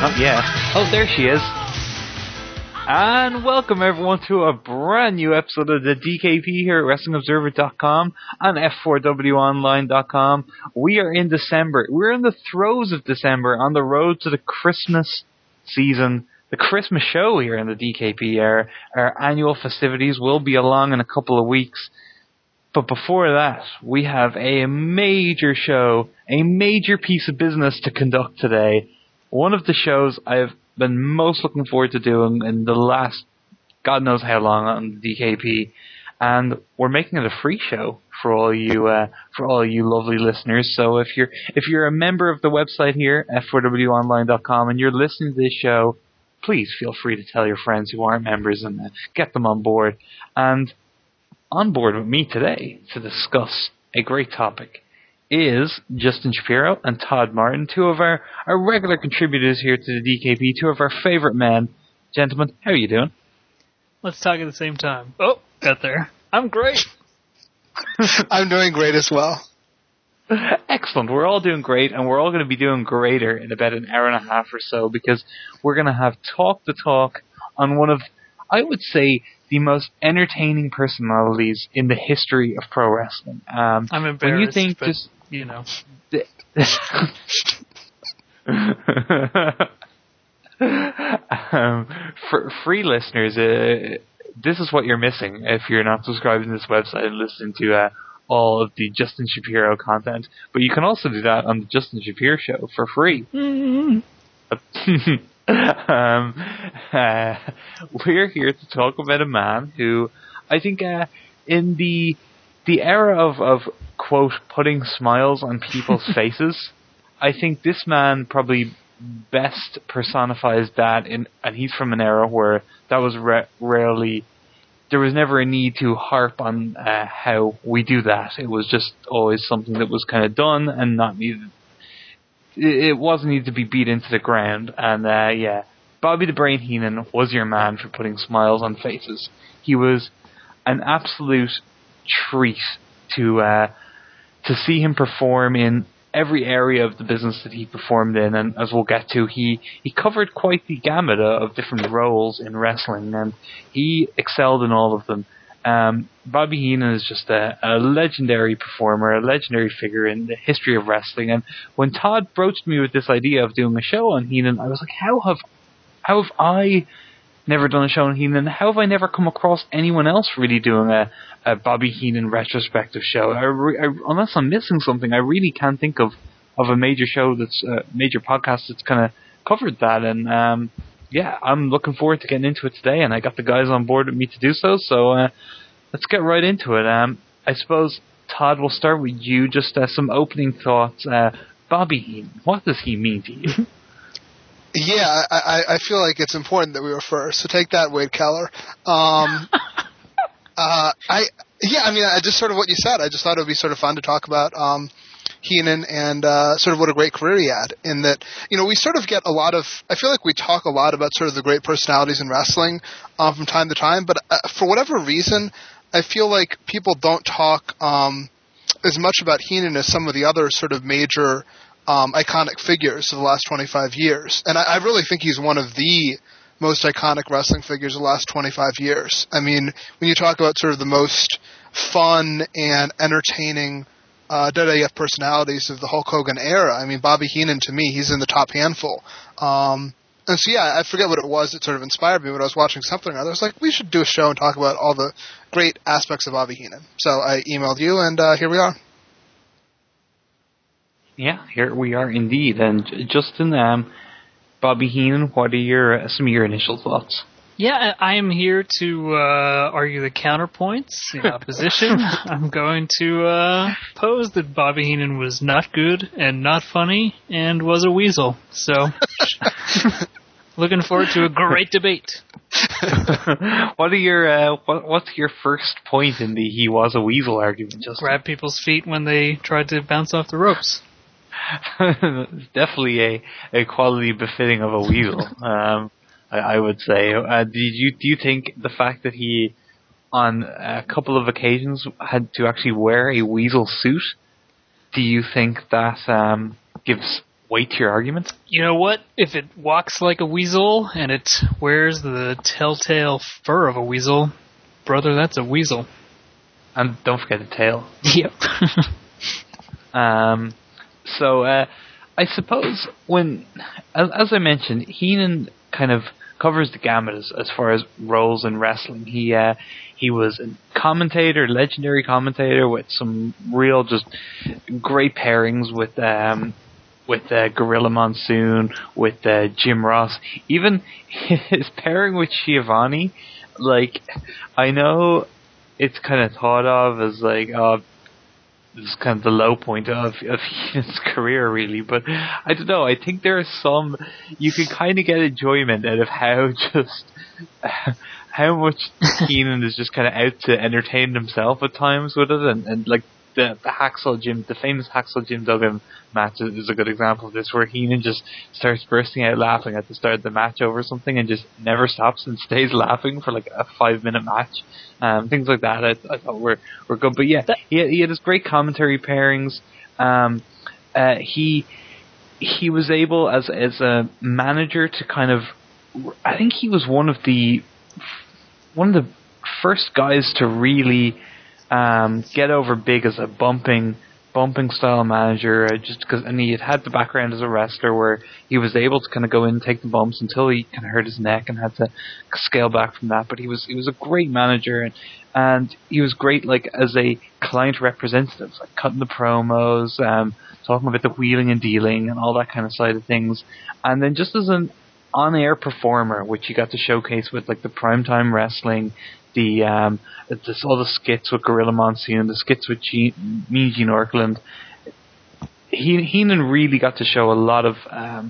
Not yet. Oh, there she is. And welcome everyone to a brand new episode of the DKP here at WrestlingObserver.com and F4WOnline.com. We are in December. We're in the throes of December on the road to the Christmas season, the Christmas show here in the DKP. Our annual festivities will be along in a couple of weeks. But before that, we have a major show, a major piece of business to conduct today. One of the shows I've been most looking forward to doing in the last God knows how long on the DKP, and we're making it a free show for all you lovely listeners. So if you're a member of the website here, f4wonline.com, and you're listening to this show, please feel free to tell your friends who aren't members and get them on board. And on board with me today to discuss a great topic is Justin Shapiro and Todd Martin, two of our regular contributors here to the DKP, two of our favorite men. Gentlemen, how are you doing? Let's talk at the same time. Oh, got there. I'm great. I'm doing great as well. Excellent. We're all doing great, and we're all going to be doing greater in about an hour and a half or so, because we're going to have Talk the Talk on one of, I would say, the most entertaining personalities in the history of pro wrestling. I'm embarrassed, when you think but, just, you know. For free listeners, this is what you're missing if you're not subscribing to this website and listening to all of the Justin Shapiro content. But you can also do that on the Justin Shapiro Show for free. Mm-hmm. We're here to talk about a man who I think in the era of quote putting smiles on people's faces, I think this man probably best personifies that and he's from an era where that was rarely, there was never a need to harp on how we do that. It was just always something that was kind of done and not needed. It wasn't needed to be beat into the ground. And Bobby the Brain Heenan was your man for putting smiles on faces. He was an absolute treat to see him perform in every area of the business that he performed in. And as we'll get to, he covered quite the gamut of different roles in wrestling, and he excelled in all of them. Bobby Heenan is just a legendary performer, a legendary figure in the history of wrestling. And when Todd broached me with this idea of doing a show on Heenan, I was like, how have I never done a show on Heenan? How have I never come across anyone else really doing a Bobby Heenan retrospective show? Unless I'm missing something, I really can't think of a major show that's a major podcast that's kind of covered that. And I'm looking forward to getting into it today, and I got the guys on board with me to do so. So let's get right into it. I suppose, Todd, we'll start with you. Just some opening thoughts. Bobby Heenan, what does he mean to you? Yeah, I feel like it's important that we were first. So take that, Wade Keller. I just sort of what you said. I just thought it would be sort of fun to talk about Heenan and sort of what a great career he had. In that, we sort of get a lot of. I feel like we talk a lot about sort of the great personalities in wrestling from time to time, but for whatever reason, I feel like people don't talk as much about Heenan as some of the other sort of major iconic figures of the last 25 years. And I really think he's one of the most iconic wrestling figures of the last 25 years. I mean, when you talk about sort of the most fun and entertaining WWF personalities of the Hulk Hogan era, I mean, Bobby Heenan, to me, he's in the top handful. And so, I forget what it was that sort of inspired me when I was watching something or other. I was like, we should do a show and talk about all the great aspects of Bobby Heenan. So I emailed you, and here we are. Yeah, here we are indeed. And Justin, Bobby Heenan, what are some of your initial thoughts? Yeah, I am here to argue the counterpoints, the opposition. I'm going to pose that Bobby Heenan was not good and not funny and was a weasel. So, looking forward to a great debate. What are your what's your first point in the he was a weasel argument, Justin? Grab people's feet when they tried to bounce off the ropes. Definitely a quality befitting of a weasel. I would say. Do you think the fact that he, on a couple of occasions, had to actually wear a weasel suit, do you think that gives weight to your argument. You know what? If it walks like a weasel and it wears the telltale fur of a weasel, brother, that's a weasel. And don't forget the tail. Yep. So I suppose when, as I mentioned, Heenan kind of covers the gamut as far as roles in wrestling. He was a commentator, legendary commentator, with some real just great pairings with Gorilla Monsoon, with Jim Ross. Even his pairing with Schiavone, like, I know it's kind of thought of as like, this is kind of the low point of Heenan's career, really. But I don't know. I think there are some, you can kind of get enjoyment out of how much Heenan is just kind of out to entertain himself at times with it, and like the famous Hacksaw Jim Duggan match is a good example of this, where Heenan just starts bursting out laughing at the start of the match over something and just never stops and stays laughing for like a 5-minute match. Things like that I thought were good. But yeah, he had his great commentary pairings. He was able as a manager to kind of, I think he was one of the first guys to really get over big as a bumping style manager, just because, and he had the background as a wrestler where he was able to kind of go in and take the bumps until he kind of hurt his neck and had to scale back from that. But he was a great manager, and he was great like as a client representative, like cutting the promos, talking about the wheeling and dealing and all that kind of side of things. And then just as an on-air performer, which you got to showcase with like the primetime wrestling, all the skits with Gorilla Monsoon, the skits with Mean Gene Okerlund. Heenan really got to show a lot of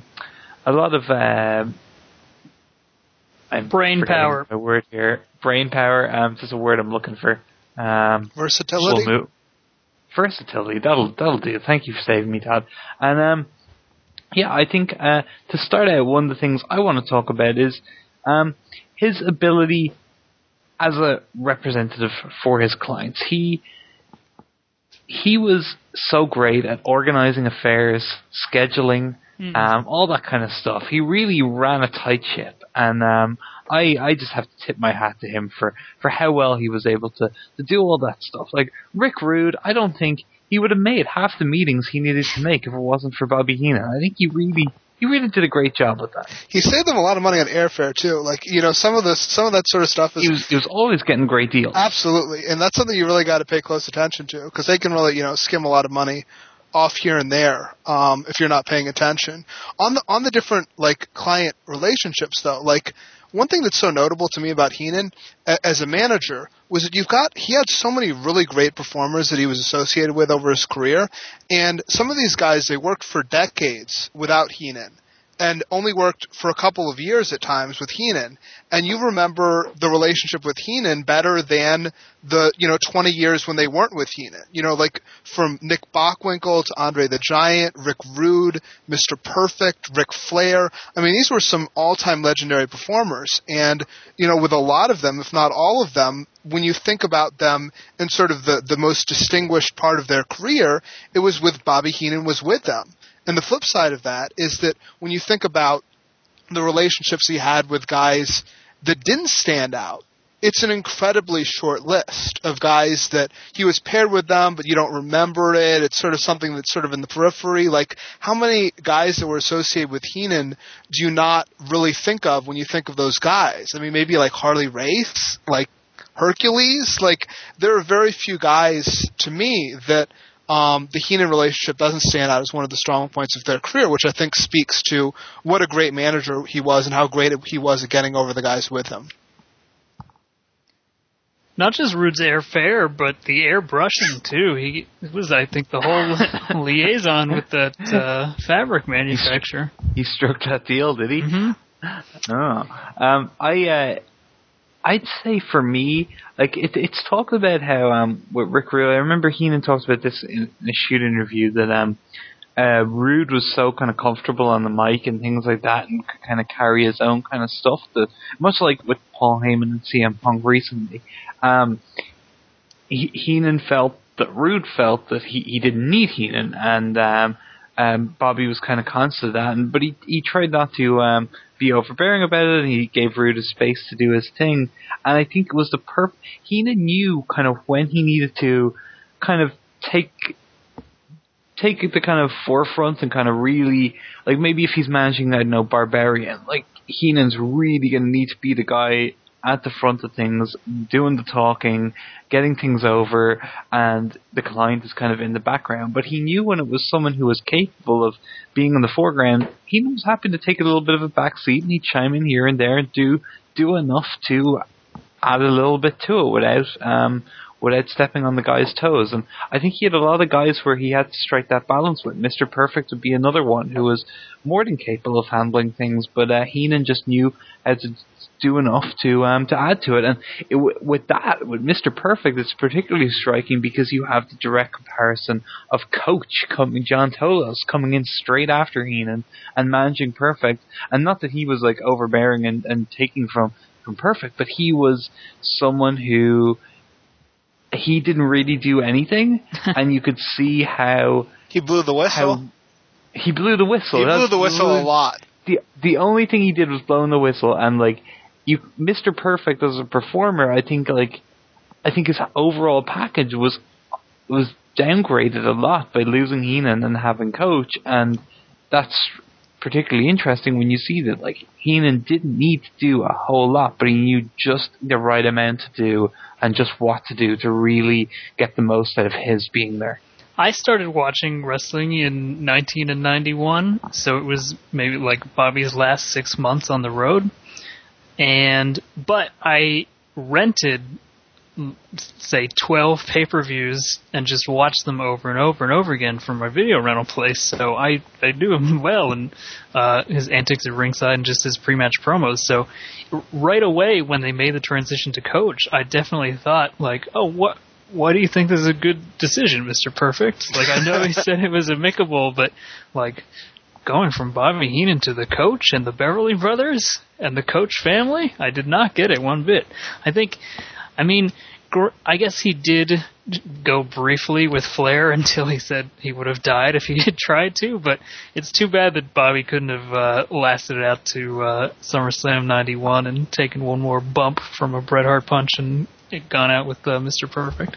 brain power. A word here, brain power. This is a word I'm looking for. Versatility. Versatility. That'll do. Thank you for saving me, Todd. And yeah, I think to start out, one of the things I want to talk about is his ability as a representative for his clients. He was so great at organizing affairs, scheduling, all that kind of stuff. He really ran a tight ship, and I just have to tip my hat to him for how well he was able to do all that stuff. Like Rick Rude, I don't think he would have made half the meetings he needed to make if it wasn't for Bobby Heenan. I think he really did a great job with that. He saved them a lot of money on airfare too. Like, you know, some of that sort of stuff is. He was always getting great deals. Absolutely, and that's something you really got to pay close attention to, because they can really, you know, skim a lot of money off here and there if you're not paying attention. On the different like client relationships though, like one thing that's so notable to me about Heenan as a manager was that he had so many really great performers that he was associated with over his career, and some of these guys, they worked for decades without Heenan and only worked for a couple of years at times with Heenan. And you remember the relationship with Heenan better than the, 20 years when they weren't with Heenan. Like from Nick Bockwinkel to Andre the Giant, Rick Rude, Mr. Perfect, Ric Flair. I mean, these were some all-time legendary performers. And, with a lot of them, if not all of them, when you think about them in sort of the most distinguished part of their career, it was with Bobby Heenan was with them. And the flip side of that is that when you think about the relationships he had with guys that didn't stand out, it's an incredibly short list of guys that he was paired with them, but you don't remember it. It's sort of something that's sort of in the periphery. Like, how many guys that were associated with Heenan do you not really think of when you think of those guys? I mean, maybe like Harley Race, like Hercules. Like, there are very few guys to me that the Heenan relationship doesn't stand out as one of the strong points of their career, which I think speaks to what a great manager he was and how great he was at getting over the guys with him. Not just Rude's airfare, but the airbrushing too. He was, I think, the whole liaison with that fabric manufacturer. He struck that deal, did he? Mm-hmm. Oh, I'd say for me, like it's talked about how with Rick Rude. I remember Heenan talked about this in a shoot interview that Rude was so kind of comfortable on the mic and things like that, and could kind of carry his own kind of stuff. That much like with Paul Heyman and CM Punk recently, Heenan felt that Rude felt that he didn't need Heenan, and Bobby was kind of conscious of that, but he tried not to be overbearing about it, and he gave Rude his space to do his thing. And I think it was Heenan knew kind of when he needed to kind of take the kind of forefront and kind of really, like, maybe if he's managing, I don't know, Barbarian, like, Heenan's really going to need to be the guy at the front of things, doing the talking, getting things over, and the client is kind of in the background. But he knew when it was someone who was capable of being in the foreground, Heenan was happy to take a little bit of a back seat, and he'd chime in here and there and do enough to add a little bit to it without stepping on the guy's toes. And I think he had a lot of guys where he had to strike that balance with. Mr. Perfect would be another one who was more than capable of handling things, but Heenan just knew how to do enough to add to it. And with Mr. Perfect, it's particularly striking because you have the direct comparison of Coach John Tolos coming in straight after Heenan and managing Perfect. And not that he was like overbearing and taking from Perfect, but he was someone who he didn't really do anything, and you could see how he blew the whistle. He blew the whistle. He blew the whistle a lot. The only thing he did was blowing the whistle, and like Mr. Perfect as a performer, I think his overall package was downgraded a lot by losing Heenan and having Coach, and that's particularly interesting when you see that like Heenan didn't need to do a whole lot, but he knew just the right amount to do and just what to do to really get the most out of his being there. I started watching wrestling in 1991, so it was maybe like Bobby's last 6 months on the road. But I rented, say, 12 pay-per-views and just watched them over and over and over again from my video rental place. So I knew him well, and his antics at ringside and just his pre-match promos. So right away when they made the transition to Coach, I definitely thought, like, oh, why do you think this is a good decision, Mr. Perfect? Like, I know he said it was amicable, but, like, going from Bobby Heenan to the Coach and the Beverly Brothers and the Coach family, I did not get it one bit. I guess he did go briefly with Flair until he said he would have died if he had tried to, but it's too bad that Bobby couldn't have lasted it out to SummerSlam 91 and taken one more bump from a Bret Hart punch and gone out with Mr. Perfect.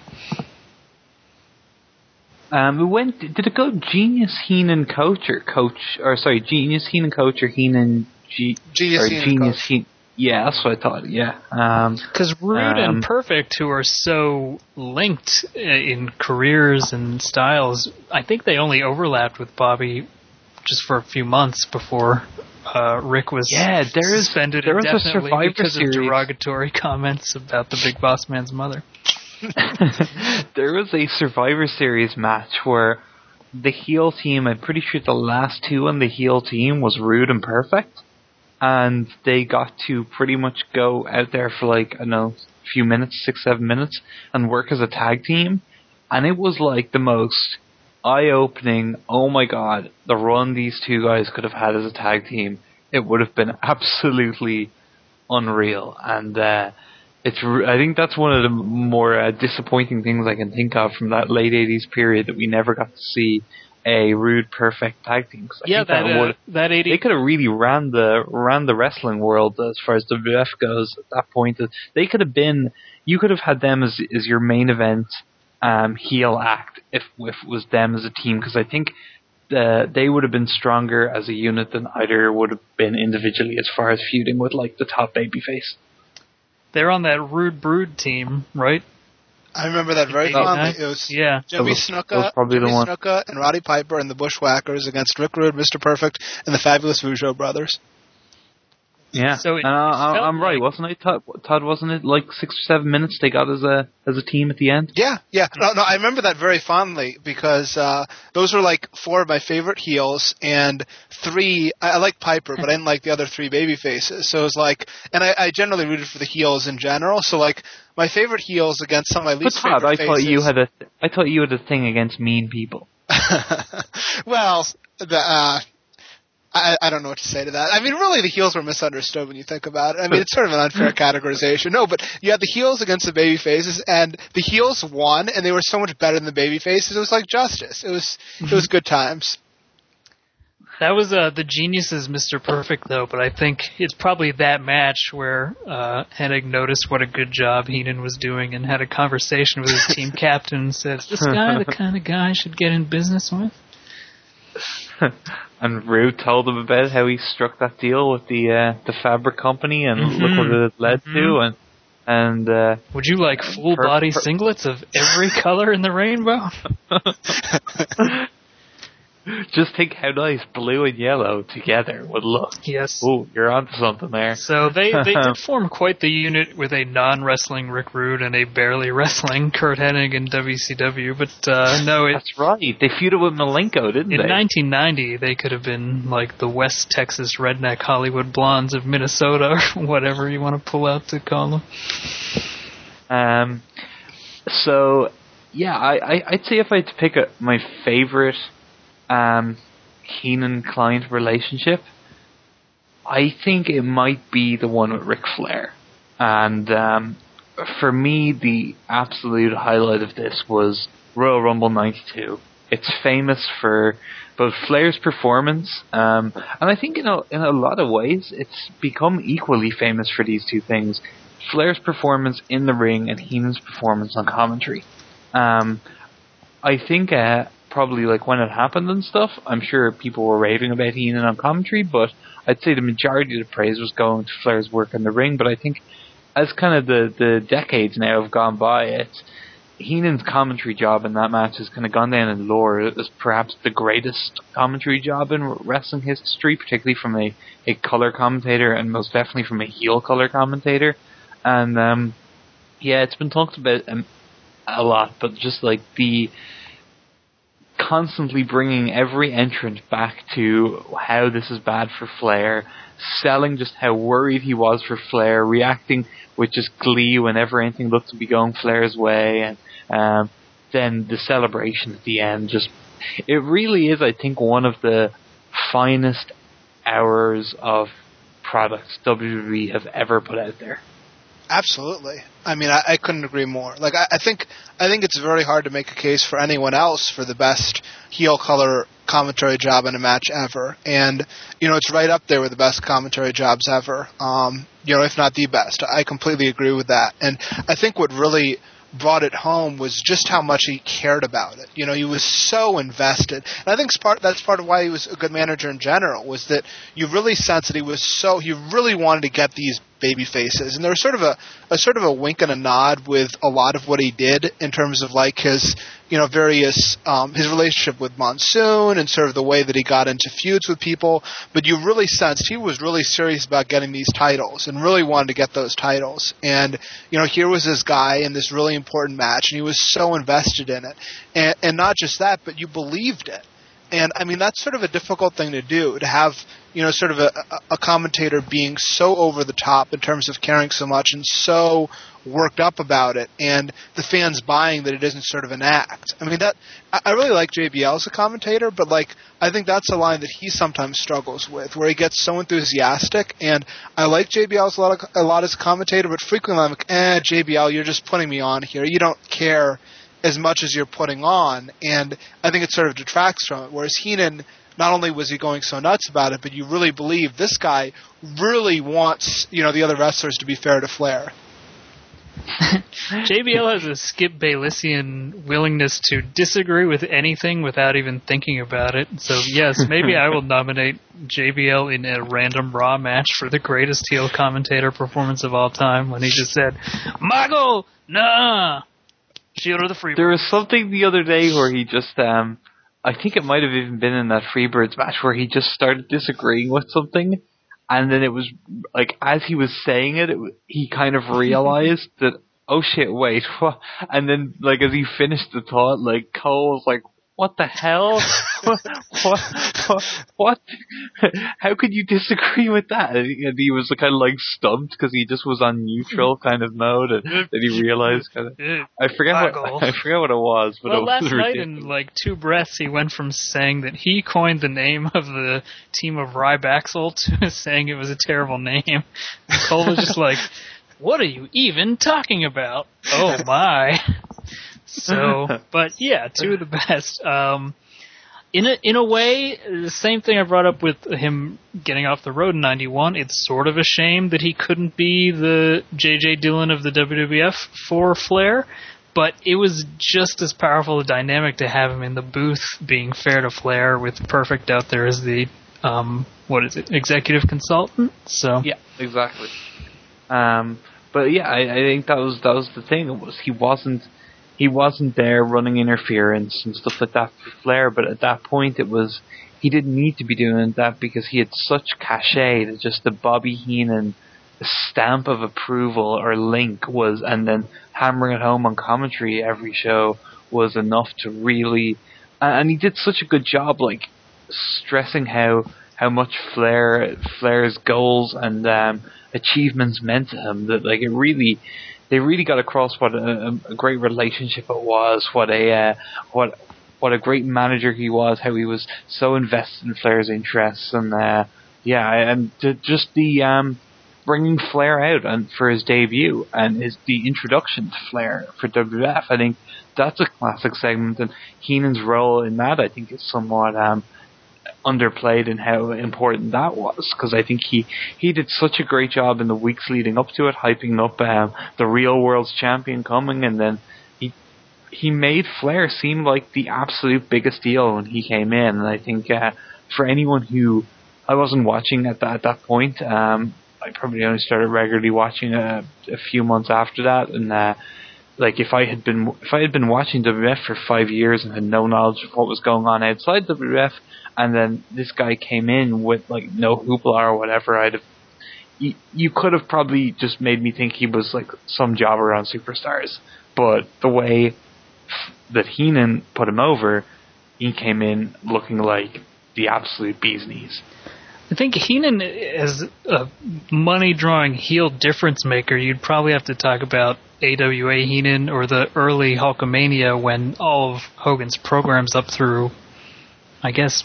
Did it go Genius Heenan Coach or Genius Heenan Coach or Heenan Genius Heenan? Yeah, that's what I thought. Yeah, because Rude and Perfect, who are so linked in careers and styles, I think they only overlapped with Bobby just for a few months before Rick was suspended indefinitely because of derogatory comments about the Big Boss Man's mother. There was a Survivor Series match where the heel team, I'm pretty sure the last two on the heel team was Rude and Perfect, and they got to pretty much go out there for like, I don't know, a few minutes, 6-7 minutes, and work as a tag team, and it was like the most eye-opening, oh my god, the run these two guys could have had as a tag team, it would have been absolutely unreal. And I think that's one of the more disappointing things I can think of from that late 80s period, that we never got to see a Rude Perfect tag team. Yeah, that 80s. They could have really ran the wrestling world as far as WWF goes at that point. They could have been, you could have had them as your main event heel act if it was them as a team, because I think they would have been stronger as a unit than either would have been individually as far as feuding with like the top babyface. They're on that Rude Brood team, right? I remember that very fondly. It was Jimmy Snuka and Roddy Piper and the Bushwhackers against Rick Rude, Mr. Perfect, and the Fabulous Rougeau brothers. Yeah, so I'm right, wasn't it, Todd? Wasn't it like 6 or 7 minutes they got as a team at the end? Yeah. No, I remember that very fondly because those were like 4 of my favorite heels, and 3. I like Piper, but I didn't like the other 3 baby faces. So it was like, and I generally rooted for the heels in general. So like my favorite heels against some of my least favorite faces. I thought you had a thing against mean people. Well, I don't know what to say to that. I mean, really, the heels were misunderstood when you think about it. I mean, it's sort of an unfair categorization. No, but you had the heels against the baby faces, and the heels won, and they were so much better than the baby faces. It was like justice. It was good times. That was the Geniuses Mr. Perfect, though, but I think it's probably that match where Hennig noticed what a good job Heenan was doing and had a conversation with his team captain and said, "Is this guy the kind of guy I should get in business with?" And Rude told him about how he struck that deal with the fabric company, and look what it led to. And would you like full body singlets of every color in the rainbow? Just think how nice blue and yellow together would look. Yes. Ooh, you're onto something there. So they did form quite the unit with a non-wrestling Rick Rude and a barely wrestling Curt Hennig in WCW. But no, that's right. They feuded with Malenko, didn't they? In 1990, they could have been like the West Texas redneck Hollywood Blondes of Minnesota, or whatever you want to pull out to call them. So yeah, I'd say if I had to pick my favorite Heenan-Klein relationship, I think it might be the one with Ric Flair. And for me, the absolute highlight of this was Royal Rumble 92. It's famous for both Flair's performance, and I think in a lot of ways it's become equally famous for these two things. Flair's performance in the ring and Heenan's performance on commentary. I think probably like when it happened and stuff, I'm sure people were raving about Heenan on commentary, but I'd say the majority of the praise was going to Flair's work in the ring. But I think as kind of the decades now have gone by, Heenan's commentary job in that match has kind of gone down in lore as perhaps the greatest commentary job in wrestling history, particularly from a color commentator and most definitely from a heel color commentator. And yeah, it's been talked about a lot, but just like the constantly bringing every entrant back to how this is bad for Flair, selling just how worried he was for Flair, reacting with just glee whenever anything looked to be going Flair's way, and then the celebration at the end. Just, it really is, I think, one of the finest hours of products WWE have ever put out there. Absolutely. I mean, I couldn't agree more. Like, I think it's very hard to make a case for anyone else for the best heel color commentary job in a match ever. And, it's right up there with the best commentary jobs ever. If not the best. I completely agree with that. And I think what really brought it home was just how much he cared about it. He was so invested. And I think that's part of why he was a good manager in general, was that you really sensed that he really wanted to get these baby faces. And there was sort of a wink and a nod with a lot of what he did in terms of like his, various, his relationship with Monsoon and sort of the way that he got into feuds with people. But you really sensed he was really serious about getting these titles and really wanted to get those titles. And, here was this guy in this really important match, and he was so invested in it. And not just that, but you believed it. And, I mean, that's sort of a difficult thing to do, to have, sort of a commentator being so over the top in terms of caring so much and so worked up about it, and the fans buying that it isn't sort of an act. I mean, I really like JBL as a commentator, but, like, I think that's a line that he sometimes struggles with, where he gets so enthusiastic, and I like JBL a lot as a commentator, but frequently I'm like, JBL, you're just putting me on here. You don't care as much as you're putting on, and I think it sort of detracts from it. Whereas Heenan, not only was he going so nuts about it, but you really believe this guy really wants, the other wrestlers to be fair to Flair. JBL has a Skip Baylessian willingness to disagree with anything without even thinking about it. So yes, maybe I will nominate JBL in a random Raw match for the greatest heel commentator performance of all time, when he just said, "Michael, nah. Shield of the Freebirds." There was something the other day where he just, I think it might have even been in that Freebirds match, where he just started disagreeing with something, and then it was, like, as he was saying it, he kind of realized that, oh shit, wait, what? And then, like, as he finished the thought, like, Cole was like, what the hell? What? How could you disagree with that? And he was kind of like stumped because he just was on neutral kind of mode, and then he realized kind of, I forget what it was, but well, it was last ridiculous. night in like 2 breaths, he went from saying that he coined the name of the team of Rybaxel to saying it was a terrible name. And Cole was just like, "What are you even talking about? Oh my!" So, but yeah, 2 of the best. in a way, the same thing I brought up with him getting off the road in '91. It's sort of a shame that he couldn't be the J.J. Dillon of the WWF for Flair, but it was just as powerful a dynamic to have him in the booth being fair to Flair with Perfect out there as the executive consultant. So yeah, exactly. But yeah, I think that was the thing. It was he wasn't there running interference and stuff like that for Flair, but at that point he didn't need to be doing that because he had such cachet that just the Bobby Heenan stamp of approval or link was, and then hammering it home on commentary every show was enough to really, and he did such a good job, like stressing how much Flair's goals and achievements meant to him, that like they really got across what a great relationship it was, what a great manager he was, how he was so invested in Flair's interests, and just the bringing Flair out and for his debut and the introduction to Flair for WWF. I think that's a classic segment, and Heenan's role in that I think is somewhat underplayed in how important that was, because I think he did such a great job in the weeks leading up to it, hyping up the real world's champion coming, and then he made Flair seem like the absolute biggest deal when he came in. And I think for anyone who, I wasn't watching at that point, I probably only started regularly watching a few months after that, and like if I had been watching WWF for 5 years and had no knowledge of what was going on outside WWF, and then this guy came in with like no hoopla or whatever, you could have probably just made me think he was like some jobber on Superstars. But the way that Heenan put him over, he came in looking like the absolute bee's knees. I think Heenan, as a money-drawing heel difference maker, you'd probably have to talk about AWA Heenan or the early Hulkamania, when all of Hogan's programs up through, I guess,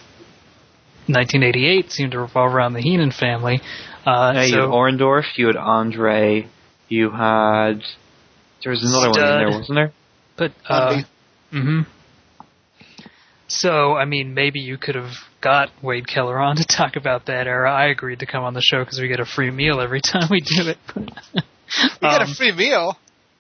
1988 seemed to revolve around the Heenan family. You had Orndorff, you had Andre, there was another one in there, wasn't there? But, So, I mean, maybe you could have got Wade Keller on to talk about that era. I agreed to come on the show because we get a free meal every time we do it. We get a free meal?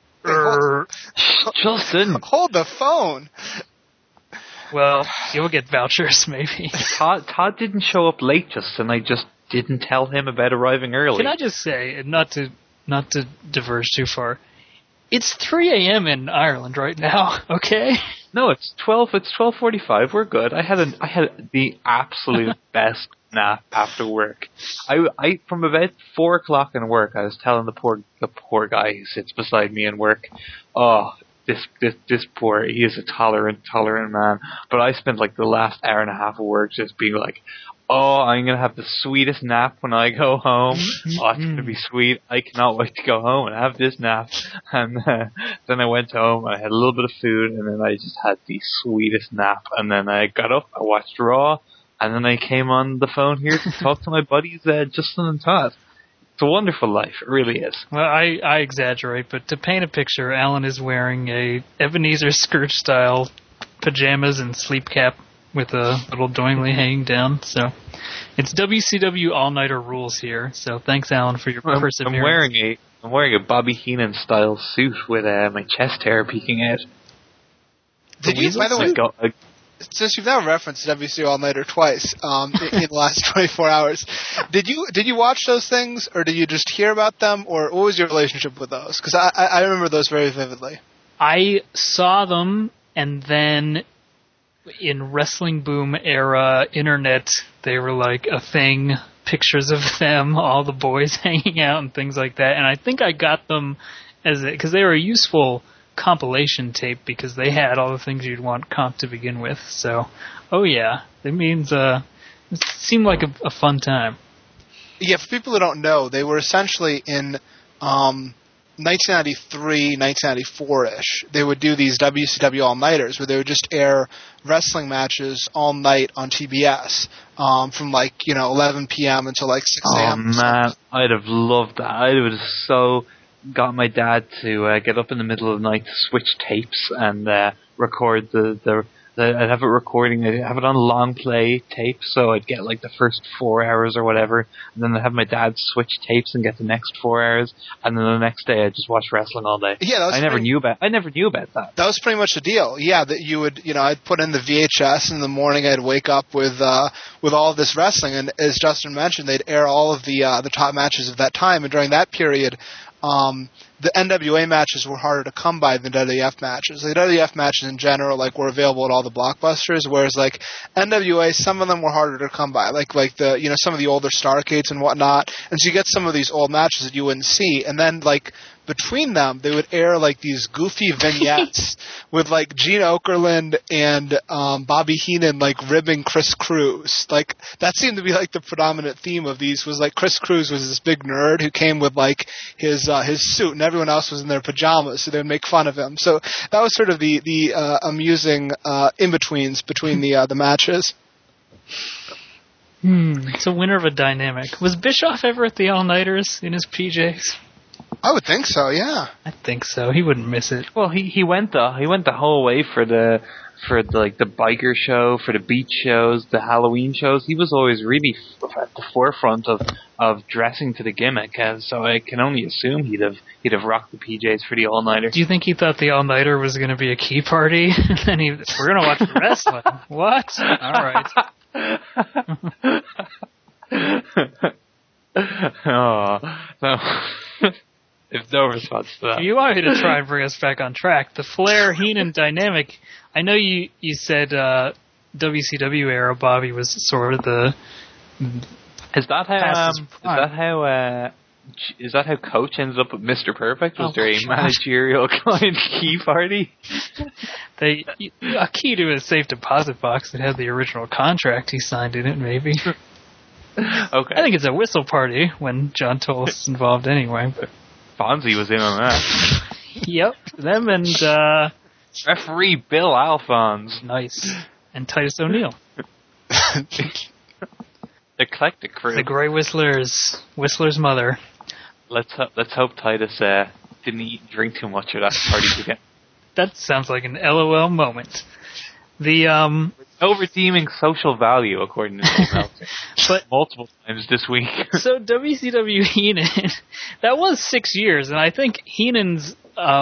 Justin! Hold the phone! Well, you'll get vouchers, maybe. Todd didn't show up late, Justin. I just didn't tell him about arriving early. Can I just say, and not to diverge too far, it's 3 a.m. in Ireland right now, okay? No, it's 12:45. We're good. I had the absolute best nap after work. I from about 4 o'clock in work, I was telling the poor guy who sits beside me in work, oh, this poor, he is a tolerant man. But I spent like the last hour and a half of work just being like, oh, I'm going to have the sweetest nap when I go home. Oh, it's going to be sweet. I cannot wait to go home and have this nap. And then I went home, I had a little bit of food, and then I just had the sweetest nap. And then I got up, I watched Raw, and then I came on the phone here to talk to my buddies, Justin and Todd. It's a wonderful life. It really is. Well, I exaggerate, but to paint a picture, Alan is wearing a Ebenezer Scrooge-style pajamas and sleep cap with a little doingly hanging down. So it's WCW all-nighter rules here. So thanks, Alan, for your perseverance. I'm wearing a Bobby Heenan style suit with my chest hair peeking out. Did you, by the way, since you've now referenced WCW All Nighter twice in the last 24 hours, did you watch those things, or did you just hear about them, or what was your relationship with those? Because I remember those very vividly. I saw them, and then in Wrestling Boom era internet, they were like a thing, pictures of them, all the boys hanging out and things like that. And I think I got them because they were a useful compilation tape, because they had all the things you'd want comp to begin with. So, oh yeah, it means it seemed like a fun time. Yeah, for people who don't know, they were essentially in 1993, 1994-ish, they would do these WCW all-nighters where they would just air wrestling matches all night on TBS from 11 p.m. until 6 a.m. Oh man, I'd have loved that. I would have so got my dad to get up in the middle of the night to switch tapes and record the I'd have it recording. I'd have it on long play tape, so I'd get like the first 4 hours or whatever, and then I'd have my dad switch tapes and get the next 4 hours, and then the next day I'd just watch wrestling all day. Yeah, I never knew about that. That was pretty much the deal. Yeah, that you would, I'd put in the VHS in the morning. I'd wake up with all of this wrestling, and as Justin mentioned, they'd air all of the top matches of that time, and during that period, the NWA matches were harder to come by than WWF matches. The WWF matches in general, were available at all the blockbusters, whereas NWA, some of them were harder to come by, like the some of the older Starrcades and whatnot. And so you get some of these old matches that you wouldn't see, and then between them, they would air these goofy vignettes with Gene Okerlund and Bobby Heenan ribbing Chris Cruz. That seemed to be the predominant theme of these. Was Chris Cruz was this big nerd who came with his suit, and everyone else was in their pajamas, so they would make fun of him. So that was sort of the amusing in-betweens between the matches. It's a winner of a dynamic. Was Bischoff ever at the all-nighters in his PJs? I would think so, yeah. I think so. He wouldn't miss it. Well, he went the whole way for the biker show, for the beach shows, the Halloween shows. He was always really at the forefront of dressing to the gimmick, and so I can only assume he'd have rocked the PJs for the all-nighter. Do you think he thought the all-nighter was going to be a key party? And then we're going to watch the wrestling. What? All right. Oh, no. If no response to that. You want me to try and bring us back on track. The Flair-Heenan dynamic, I know you said WCW era Bobby was sort of the... Is that how Coach ends up with Mr. Perfect? Was there a managerial client key party? A key to a safe deposit box that had the original contract he signed in it, maybe. Okay. I think it's a whistle party when John Tolos is involved anyway, but... Fonzie was in on that. Yep, them and referee Bill Alphonse. Nice. And Titus O'Neil. Eclectic crew. The Grey Whistler's mother. Let's hope Titus didn't eat and drink too much at that party again. That sounds like an LOL moment. The no redeeming social value, according to Dave Meltzer. But multiple times this week. So WCW Heenan, that was 6 years, and I think Heenan's,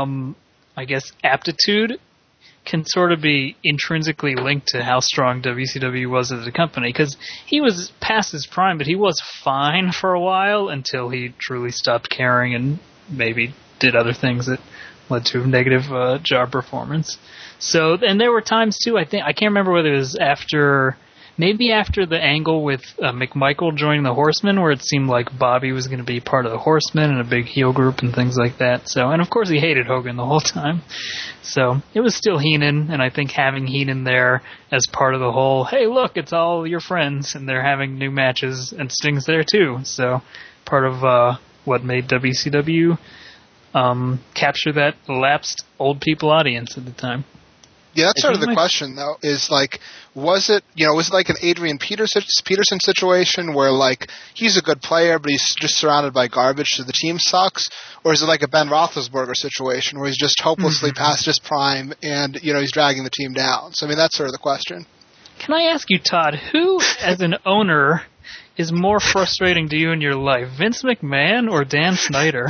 aptitude can sort of be intrinsically linked to how strong WCW was as a company, because he was past his prime, but he was fine for a while until he truly stopped caring and maybe did other things that led to a negative job performance. So, and there were times too, I can't remember whether it was after the angle with McMichael joining the Horsemen, where it seemed like Bobby was going to be part of the Horsemen and a big heel group and things like that. So, and of course he hated Hogan the whole time. So, it was still Heenan, and I think having Heenan there as part of the whole, hey look, it's all your friends, and they're having new matches, and Sting's there too. So, part of what made WCW capture that lapsed old people audience at the time. Yeah, that's sort of the question, though, is was it like an Adrian Peterson situation where he's a good player but he's just surrounded by garbage so the team sucks, or is it like a Ben Roethlisberger situation where he's just hopelessly past his prime and he's dragging the team down? So I mean that's sort of the question. Can I ask you, Todd, who as an owner is more frustrating to you in your life, Vince McMahon or Dan Snyder?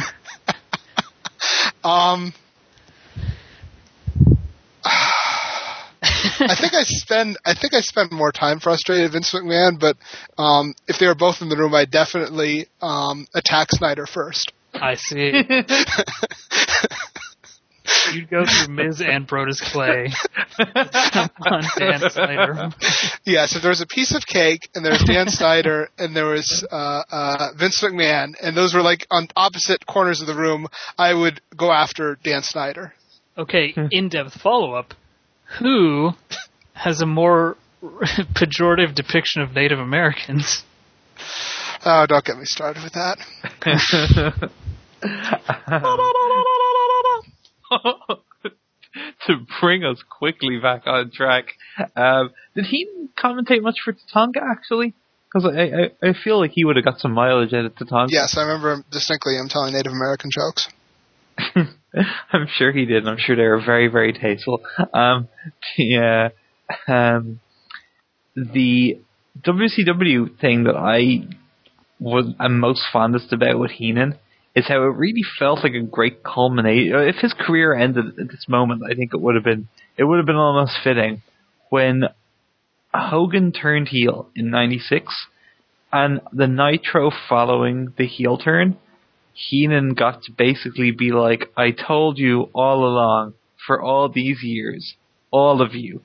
I think I spend more time frustrated with Vince McMahon, but if they were both in the room, I'd definitely attack Snyder first. I see. You'd go through Miz and Brodus Clay on Dan Snyder. Yes, if there was a piece of cake, and there was Dan Snyder, and there was Vince McMahon, and those were on opposite corners of the room, I would go after Dan Snyder. Okay, in-depth follow-up. Who has a more pejorative depiction of Native Americans? Oh, don't get me started with that. To bring us quickly back on track, did he commentate much for Tatanka, actually? Because I feel like he would have got some mileage out of Tatanka. Yes, I remember distinctly him telling Native American jokes. I'm sure he did, and I'm sure they were very, very tasteful. the WCW thing that I'm most fondest about with Heenan is how it really felt like a great culmination. If his career ended at this moment, I think it would have been almost fitting when Hogan turned heel in '96, and the Nitro following the heel turn, Heenan got to basically be like, I told you all along, for all these years, all of you,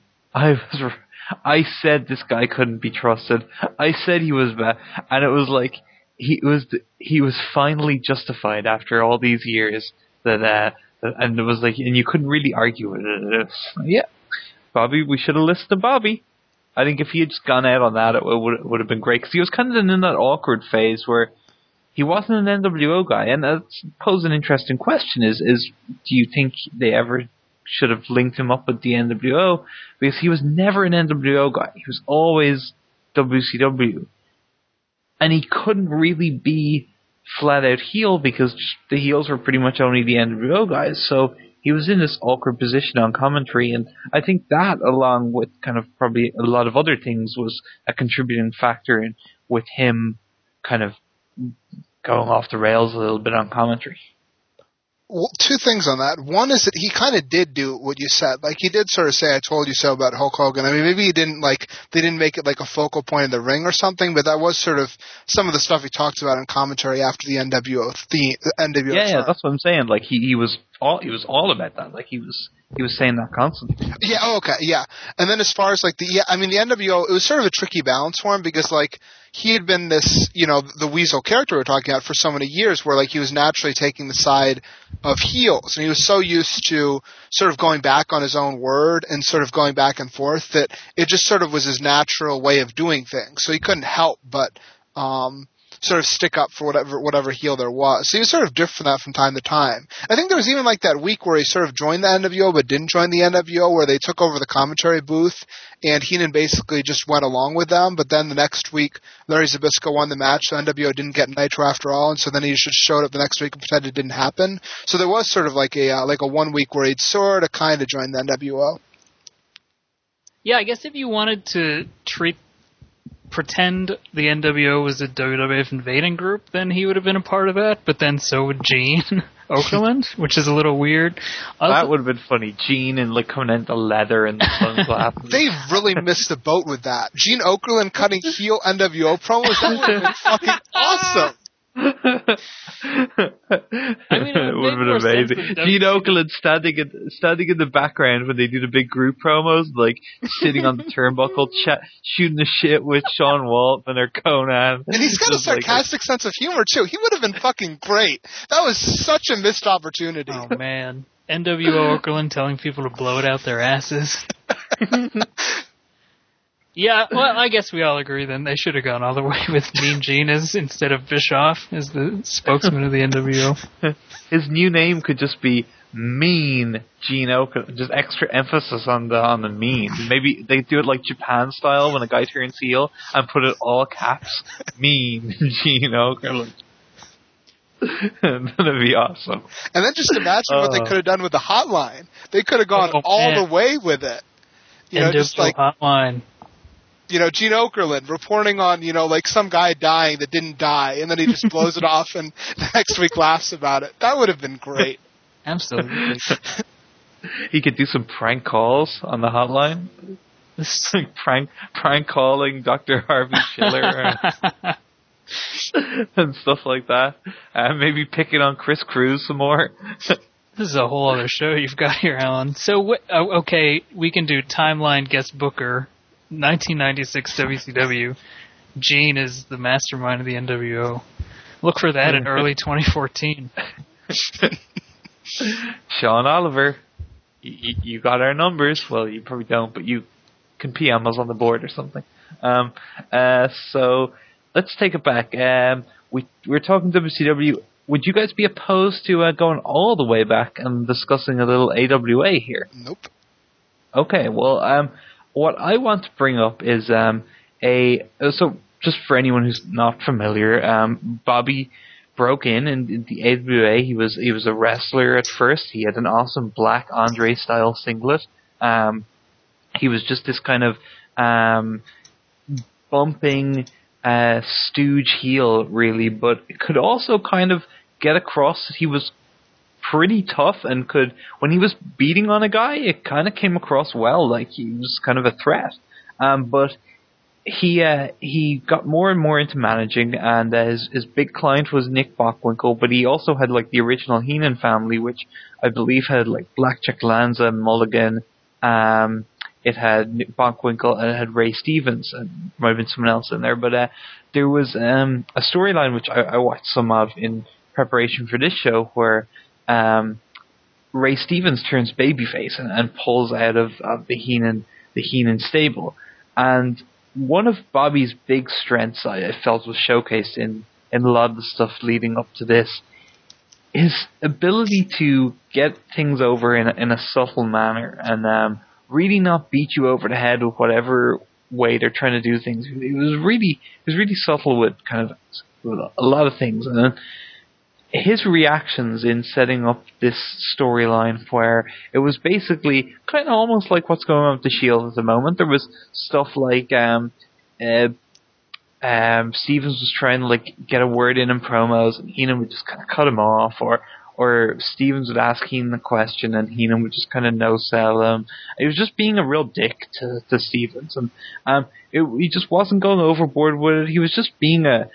I said this guy couldn't be trusted. I said he was bad, and it was like he was finally justified after all these years and it was like, and you couldn't really argue with it. Yeah, Bobby, we should have listened to Bobby. I think if he had just gone out on that, it would have been great, because he was kind of in that awkward phase where he wasn't an NWO guy, and that poses an interesting question: is do you think they ever should have linked him up with the NWO? Because he was never an NWO guy. He was always WCW. And he couldn't really be flat out heel because the heels were pretty much only the NWO guys. So he was in this awkward position on commentary. And I think that, along with kind of probably a lot of other things, was a contributing factor in with him kind of going off the rails a little bit on commentary. Well, two things on that. One is that he kind of did do what you said. Like, he did sort of say, I told you so about Hulk Hogan. I mean, maybe they didn't make it like a focal point in the ring or something, but that was sort of some of the stuff he talked about in commentary after the NWO NWO Yeah, that's what I'm saying. Like, he was all about that. Like, he was saying that constantly. Yeah, oh, okay, yeah. And then as far as like the NWO, it was sort of a tricky balance for him, because like he had been this, the Weasel character we're talking about for so many years, where like he was naturally taking the side of heels, and he was so used to sort of going back on his own word and sort of going back and forth that it just sort of was his natural way of doing things. So he couldn't help but sort of stick up for whatever heel there was. So he was sort of different from that from time to time. I think there was even like that week where he sort of joined the NWO but didn't join the NWO, where they took over the commentary booth and Heenan basically just went along with them. But then the next week, Larry Zbyszko won the match. The NWO didn't get Nitro after all, and so then he just showed up the next week and pretended it didn't happen. So there was sort of like a 1 week where he'd sort of kind of joined the NWO. Yeah, I guess if you wanted to pretend the NWO was a WWF invading group, then he would have been a part of that, but then so would Gene Okerlund, which is a little weird. That would have been funny. Gene and like coming into leather and sunglasses. They really missed the boat with that. Gene Okerlund cutting heel NWO promos, that would have been fucking awesome. I mean, it would have been amazing. Gene Okerlund standing in the background when they do the big group promos, like sitting on the turnbuckle, shooting the shit with Sean Waltman or Conan. And he's got a sarcastic sense of humor too. He would have been fucking great. That was such a missed opportunity. Oh man, NWO Okerlund telling people to blow it out their asses. Yeah, well, I guess we all agree then they should have gone all the way with Mean Gene instead of Bischoff as the spokesman of the NWO. His new name could just be Mean Gene Okerlund, just extra emphasis on the mean. Maybe they do it like Japan style when a guy turns heel and put it all caps, Mean Gene Okerlund. That'd be awesome. And then just imagine what they could have done with the hotline. They could have gone all the way with it. Just like hotline. Gene Okerlund reporting on, like some guy dying that didn't die, and then he just blows it off and the next week laughs about it. That would have been great. Absolutely. He could do some prank calls on the hotline. Like prank calling Dr. Harvey Schiller and stuff like that. Maybe picking on Chris Cruz some more. This is a whole other show you've got here, Alan. So, okay, we can do Timeline Guest Booker. 1996 WCW. Gene is the mastermind of the NWO. Look for that in early 2014. Sean Oliver, you got our numbers. Well, you probably don't, but you can PM us on the board or something. So let's take it back. We're talking WCW. Would you guys be opposed to going all the way back and discussing a little AWA here? Nope. Okay, well, what I want to bring up is so just for anyone who's not familiar, Bobby broke in the AWA. He was a wrestler at first. He had an awesome black Andre style singlet. He was just this kind of bumping stooge heel, really, but could also kind of get across that he was pretty tough and could, when he was beating on a guy, it kind of came across well, like he was kind of a threat. But he got more and more into managing, and his big client was Nick Bockwinkel, but he also had like the original Heenan family, which I believe had like Blackjack Lanza, Mulligan, it had Nick Bockwinkel, and it had Ray Stevens, and there might have been someone else in there, but there was a storyline which I watched some of in preparation for this show, where Ray Stevens turns babyface and pulls out of the Heenan stable. And one of Bobby's big strengths, I felt, was showcased in a lot of the stuff leading up to this. His ability to get things over in a subtle manner and really not beat you over the head with whatever way they're trying to do things. He was really subtle with kind of with a lot of things. And his reactions in setting up this storyline, where it was basically kind of almost like what's going on with the Shield at the moment. There was stuff like Stevens was trying to like get a word in promos, and Heenan would just kind of cut him off, or Stevens would ask Heenan a question, and Heenan would just kind of no-sell him. He was just being a real dick to Stevens, and he just wasn't going overboard with it. He was just being a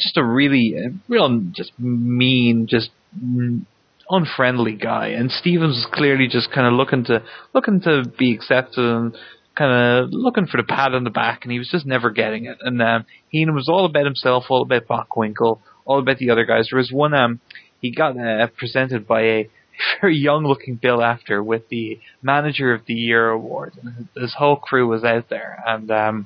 real just mean, just unfriendly guy. And Stevens was clearly just kind of looking to be accepted and kind of looking for the pat on the back, and he was just never getting it. And Heenan was all about himself, all about Bockwinkel, all about the other guys. There was one. He got presented by a very young-looking Bill After with the Manager of the Year award. And his whole crew was out there, and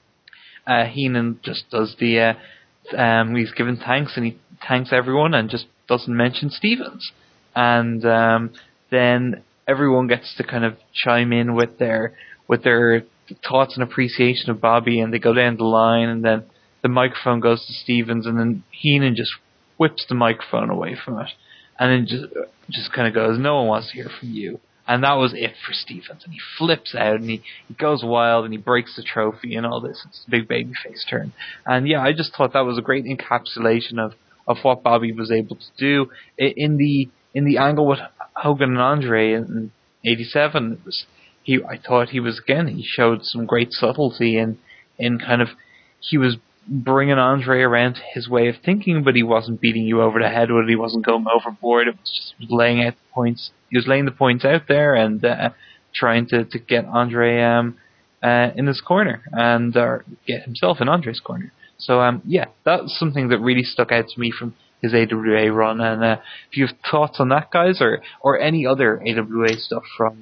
Heenan just does the. He's given thanks, and he thanks everyone, and just doesn't mention Stevens. And then everyone gets to kind of chime in with their thoughts and appreciation of Bobby, and they go down the line, and then the microphone goes to Stevens, and then Heenan just whips the microphone away from it, and then just kind of goes, "No one wants to hear from you." And that was it for Stevens, and he flips out, and he goes wild, and he breaks the trophy and all this. It's a big babyface turn. And yeah, I just thought that was a great encapsulation of what Bobby was able to do in the angle with Hogan and Andre in '87. I thought he showed some great subtlety in kind of, he was bringing Andre around his way of thinking, but he wasn't beating you over the head with it. He wasn't going overboard. It was just, he was laying out the points. He was laying the points out there and trying to get Andre in his corner and get himself in Andre's corner. So yeah, that's something that really stuck out to me from his AWA run. And if you have thoughts on that, guys, or any other AWA stuff from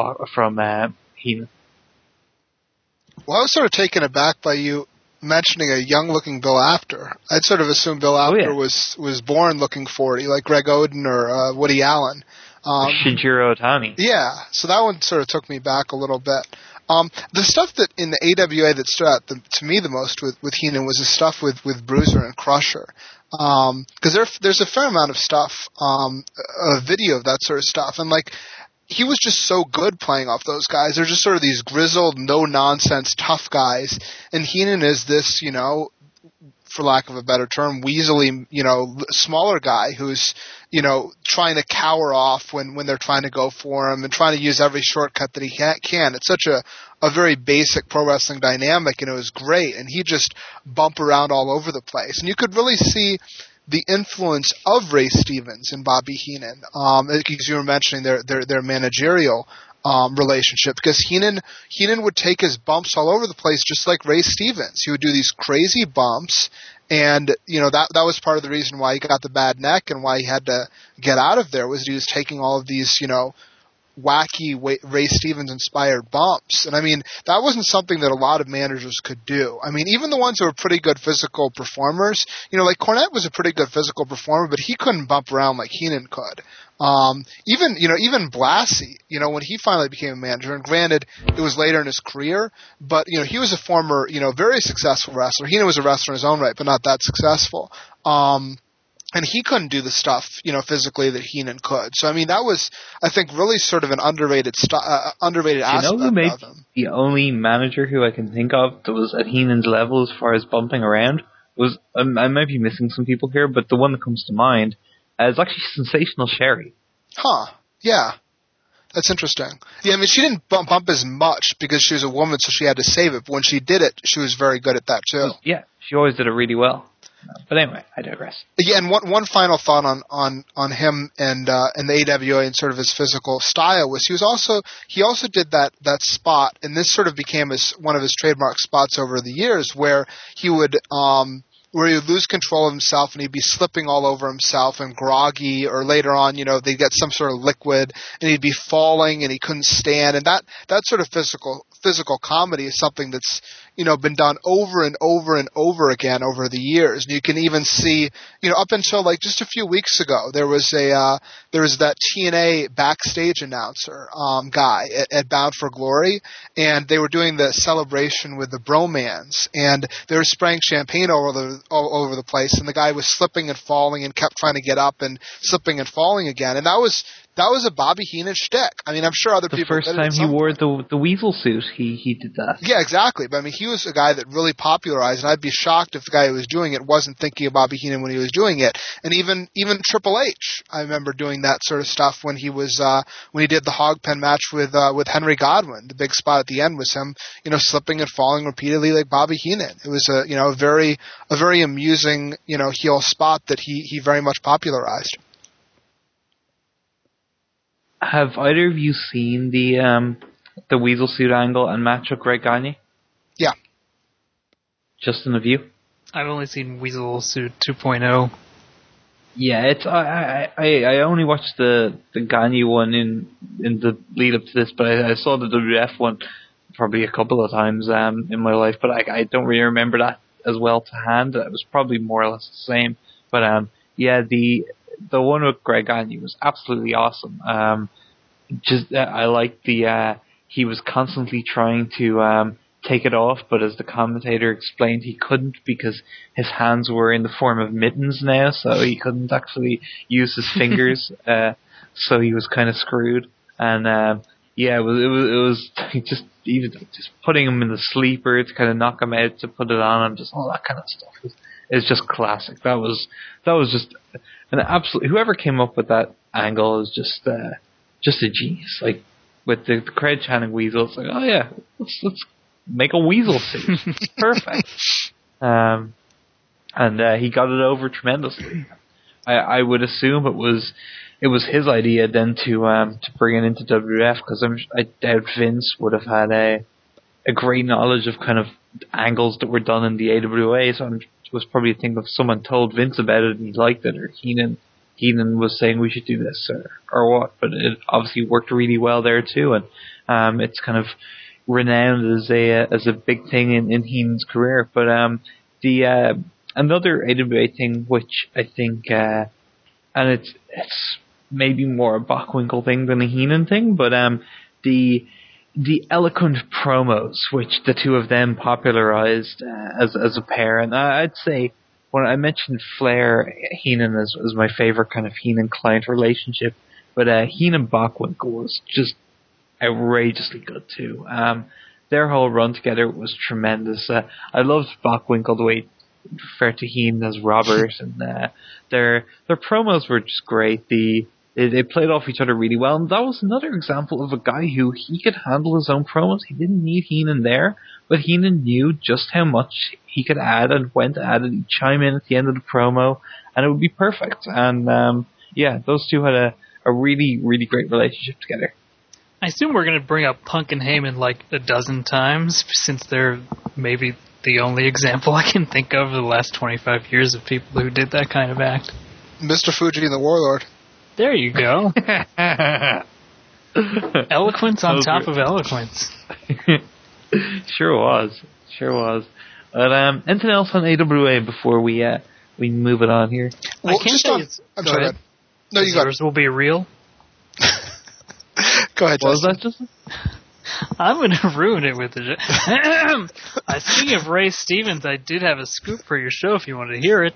Heenan. Well, I was sort of taken aback by you mentioning a young-looking Bill After. I'd sort of assumed Bill After was born looking 40, like Greg Oden or Woody Allen. Shinjiro Otani. Yeah, so that one sort of took me back a little bit. The stuff that in the AWA that stood out to me the most with Heenan was the stuff with Bruiser and Crusher. Because there's a fair amount of stuff, a video of that sort of stuff, and like, he was just so good playing off those guys. They're just sort of these grizzled, no-nonsense, tough guys. And Heenan is this, for lack of a better term, weaselly, smaller guy who's, trying to cower off when they're trying to go for him and trying to use every shortcut that he can. It's such a very basic pro wrestling dynamic, and it was great. And he just bump around all over the place. And you could really see the influence of Ray Stevens and Bobby Heenan, because you were mentioning their managerial relationship, because Heenan would take his bumps all over the place, just like Ray Stevens. He would do these crazy bumps, and that was part of the reason why he got the bad neck and why he had to get out of there, was he was taking all of these wacky Ray Stevens inspired bumps. And I mean, that wasn't something that a lot of managers could do. I mean, even the ones who were pretty good physical performers, like Cornette was a pretty good physical performer, but he couldn't bump around like Heenan could. Even Blassie, when he finally became a manager, and granted, it was later in his career, but, he was a former, very successful wrestler. Heenan was a wrestler in his own right, but not that successful. and he couldn't do the stuff, physically that Heenan could. So, I mean, that was, I think, really sort of an underrated aspect who made of him. the only manager who I can think of that was at Heenan's level as far as bumping around was, I might be missing some people here, but the one that comes to mind is actually Sensational Sherry. Huh. Yeah. That's interesting. Yeah, I mean, she didn't bump as much because she was a woman, so she had to save it. But when she did it, she was very good at that, too. Yeah, she always did it really well. But anyway, I digress. Yeah, and one final thought on him and the AWA and sort of his physical style was he also did that spot, and this sort of became one of his trademark spots over the years, where he would lose control of himself and he'd be slipping all over himself and groggy, or later on, they'd get some sort of liquid and he'd be falling and he couldn't stand. And that sort of physical comedy is something that's, been done over and over and over again over the years. And you can even see, up until like just a few weeks ago, there was that TNA backstage announcer, guy at Bound for Glory, and they were doing the celebration with the Bromans, and they were spraying champagne all over the place, and the guy was slipping and falling and kept trying to get up and slipping and falling again. And that was a Bobby Heenan shtick. I mean, I'm sure other people. The first time he wore the weasel suit, he did that. Yeah, exactly. But I mean, he was a guy that really popularized, and I'd be shocked if the guy who was doing it wasn't thinking of Bobby Heenan when he was doing it. And even Triple H, I remember doing that sort of stuff when he was when he did the hog pen match with Henry Godwin. The big spot at the end was him, slipping and falling repeatedly like Bobby Heenan. It was a very amusing heel spot that he very much popularized. Have either of you seen the weasel suit angle and match with Greg Gagne? Yeah. Just in a view? I've only seen Weasel Suit 2.0. Yeah, it's I only watched the Gagne one in the lead up to this, but I saw the WF one probably a couple of times in my life, but I don't really remember that as well to hand. It was probably more or less the same. But yeah, the one with Greg Gagne was absolutely awesome. I liked he was constantly trying to take it off, but as the commentator explained, he couldn't because his hands were in the form of mittens now, so he couldn't actually use his fingers. So he was kind of screwed. And yeah, it was just even just putting him in the sleeper to kind of knock him out to put it on him, just all that kind of stuff is just classic. That was just an absolute. Whoever came up with that angle is just a genius. Like with the crowd chanting weasel, it's like, oh yeah, let's make a weasel suit. Perfect. And he got it over tremendously. I would assume it was his idea then to bring it into WWF, because I doubt Vince would have had a great knowledge of kind of angles that were done in the AWA. So it was probably a thing if someone told Vince about it and he liked it, or Heenan was saying we should do this or what. But it obviously worked really well there too, and it's kind of renowned as a big thing in Heenan's career. But the another AWA thing, which I think and it's maybe more a Bockwinkel thing than a Heenan thing, but the eloquent promos which the two of them popularized as a pair. And I'd say when I mentioned Flair, Heenan is my favorite kind of Heenan client relationship, but Heenan Bockwinkel was just outrageously good too. Their whole run together was tremendous. I loved Bockwinkel the way he referred to Heenan as Robert, and their promos were just great. They played off each other really well, and that was another example of a guy who he could handle his own promos. He didn't need Heenan there, but Heenan knew just how much he could add and when to add it. He'd chime in at the end of the promo, and it would be perfect. And yeah, those two had a really, really great relationship together. I assume we're going to bring up Punk and Heyman like a dozen times, since they're maybe the only example I can think of the last 25 years of people who did that kind of act. Mr. Fuji and the Warlord. There you go. Eloquence on top of eloquence. Sure was. But anything else on AWA before we move it on here? Well, I can't say it's... I'm sorry. Ahead. No, you got it. Yours will be real. Go ahead, Justin. What was that, Justin? I'm going to ruin it with it. Speaking of Ray Stevens, I did have a scoop for your show if you want to hear it.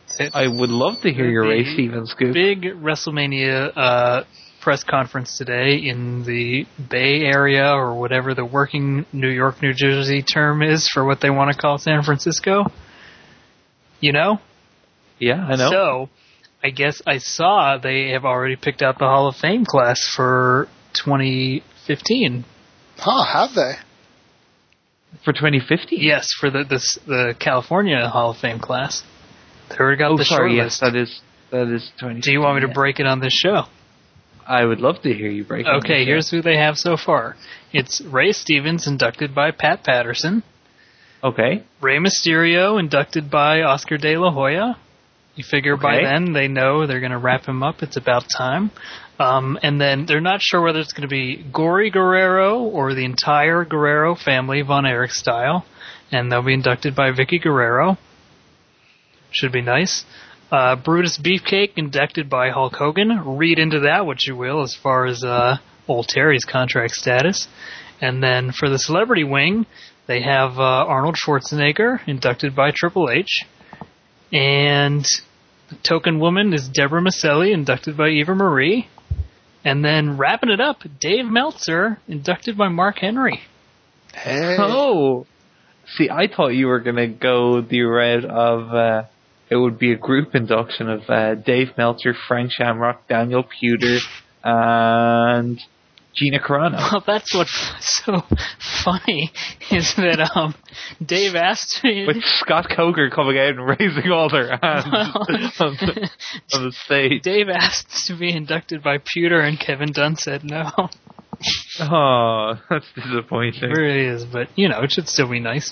I would love to hear your Ray Stevens scoop. Big WrestleMania press conference today in the Bay Area, or whatever the working New York, New Jersey term is for what they want to call San Francisco. You know? Yeah, I know. So, I guess I saw they have already picked out the Hall of Fame class for 2015. Huh, have they? For 2015? Yes, for the California Hall of Fame class. They already got the short list. Yes, that is 2015. Do you want me to break it on this show? I would love to hear you break it on this show. Okay, here's who they have so far. It's Ray Stevens, inducted by Pat Patterson. Okay. Rey Mysterio, inducted by Oscar De La Hoya. You figure by then they know they're going to wrap him up. It's about time. And then they're not sure whether it's going to be Gory Guerrero or the entire Guerrero family, Von Erich style. And they'll be inducted by Vicky Guerrero. Should be nice. Brutus Beefcake, inducted by Hulk Hogan. Read into that what you will as far as old Terry's contract status. And then for the celebrity wing, they have Arnold Schwarzenegger, inducted by Triple H. And the token woman is Deborah Maselli, inducted by Eva Marie. And then wrapping it up, Dave Meltzer, inducted by Mark Henry. Hey. Oh! See, I thought you were going to go the route of... it would be a group induction of Dave Meltzer, Frank Shamrock, Daniel Puder, and Gina Carano. Well, that's what's so funny, is that Dave asked me... With Scott Coker coming out and raising all their hands on the stage. Dave asked to be inducted by Puder, and Kevin Dunn said no. Oh, that's disappointing. It really is, but, it should still be nice.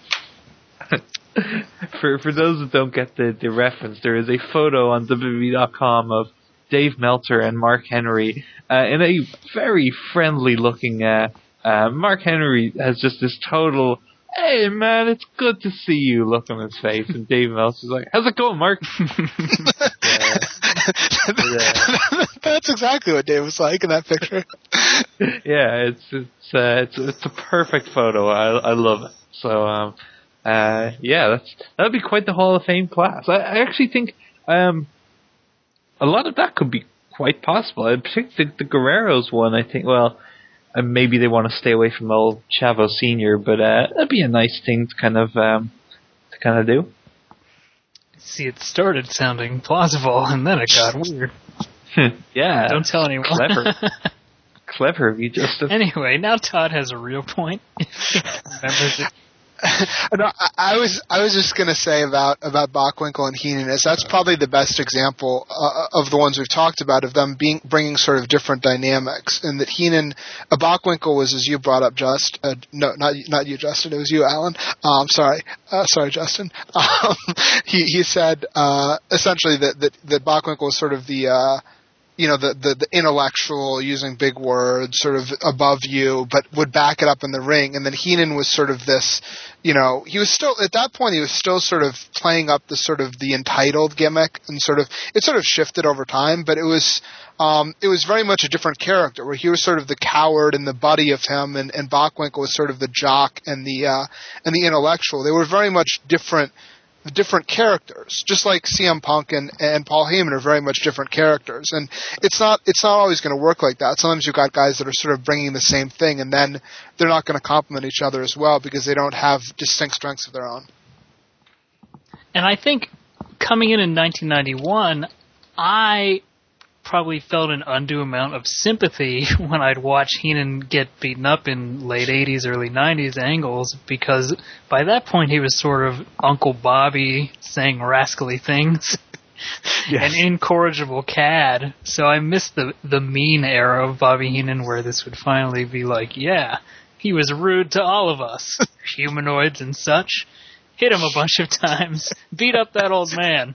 For those that don't get the reference, there is a photo on WWE.com of Dave Meltzer and Mark Henry in a very friendly looking. Mark Henry has just this total, "Hey man, it's good to see you" look on his face, and Dave Meltzer's like, "How's it going, Mark?" That's exactly what Dave was like in that picture. Yeah, it's a perfect photo. I love it. So that'd be quite the Hall of Fame class. I actually think a lot of that could be quite possible. I think the Guerreros one, I think, maybe they want to stay away from old Chavo Sr., but that'd be a nice thing to kind of do. See, it started sounding plausible, and then it got weird. Yeah. Don't tell anyone. Clever of you, Justin. Anyway, now Todd has a real point. No, I was just going to say about Bockwinkel and Heenan is that's probably the best example of the ones we've talked about of them bringing sort of different dynamics. And that Heenan, Bockwinkel was, as you brought up, no, not you, Justin. It was you, Alan. Sorry, Justin. He said essentially that Bockwinkel was sort of the intellectual, using big words, sort of above you, but would back it up in the ring. And then Heenan was sort of this, he was still, at that point, he was still sort of playing up the sort of the entitled gimmick, and it sort of shifted over time, but it was very much a different character, where he was sort of the coward and the buddy of him, and Bockwinkel was sort of the jock and the intellectual. They were very much different characters, just like CM Punk and Paul Heyman are very much different characters. And it's not always going to work like that. Sometimes you've got guys that are sort of bringing the same thing, and then they're not going to complement each other as well because they don't have distinct strengths of their own. And I think coming in 1991, I probably felt an undue amount of sympathy when I'd watch Heenan get beaten up in late 80s, early 90s angles, because by that point he was sort of Uncle Bobby saying rascally things. Yes. An incorrigible cad. So I missed the mean era of Bobby Heenan, where this would finally be like, yeah, he was rude to all of us, humanoids and such. Hit him a bunch of times. Beat up that old man.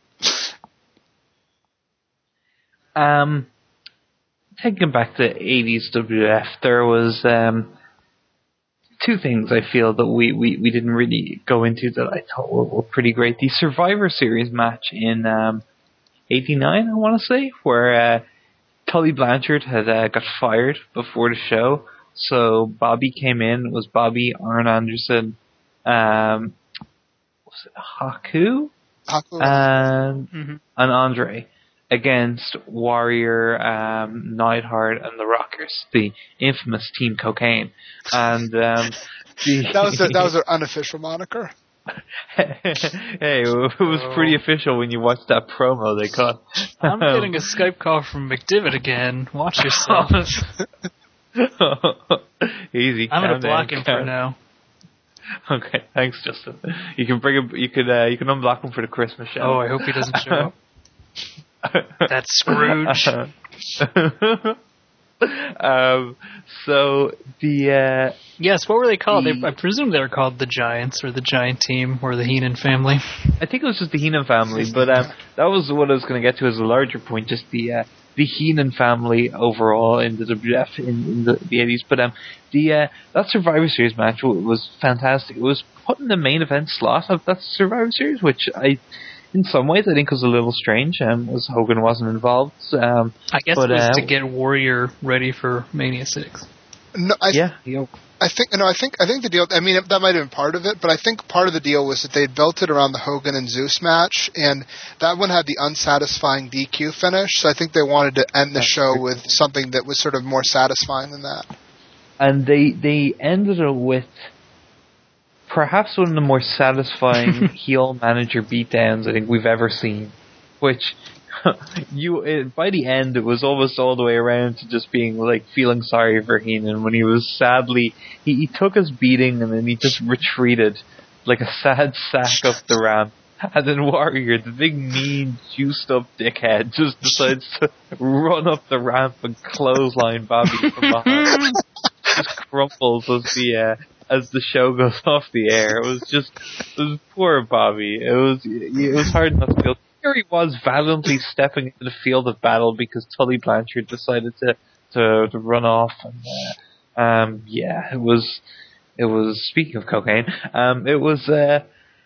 Taking back to 80s WF, there was two things I feel that we didn't really go into that I thought were pretty great. The Survivor Series match in 89, I want to say, where Tully Blanchard had got fired before the show, so Bobby came in. It was Bobby, Arn Anderson, was it Haku? Haku. and Andre against Warrior, Neidhart, and the Rockers, the infamous Team Cocaine. And that was their unofficial moniker. Hey, it was pretty official when you watched that promo they cut. I'm getting a Skype call from McDivitt again. Watch yourself. Easy. I'm gonna block him for now. Okay, thanks, Justin. You can bring him. You can unblock him for the Christmas show. Oh, I hope he doesn't show up. That's Scrooge. So the yes, what were they called? I presume they were called the Giants or the Giant Team or the Heenan family. I think it was just the Heenan family, but that was what I was going to get to as a larger point. Just the Heenan family overall in the WWF in the 80s. But that Survivor Series match was fantastic. It was put in the main event slot of that Survivor Series, which in some ways I think was a little strange, as Hogan wasn't involved. I guess it was to get Warrior ready for Mania 6. No, I think the deal. I mean, that might have been part of it, but I think part of the deal was that they built it around the Hogan and Zeus match, and that one had the unsatisfying DQ finish. So I think they wanted to end the show with something that was sort of more satisfying than that. And they ended it with perhaps one of the more satisfying heel manager beatdowns I think we've ever seen, which by the end it was almost all the way around to just being like feeling sorry for Heenan when he was sadly he took his beating and then he just retreated like a sad sack up the ramp, and then Warrior, the big mean juiced up dickhead, just decides to run up the ramp and clothesline Bobby from behind. Just crumples as the show goes off the air. It was poor Bobby. It was hard not to feel. Here he was valiantly stepping into the field of battle because Tully Blanchard decided to run off. And it was speaking of cocaine. It was a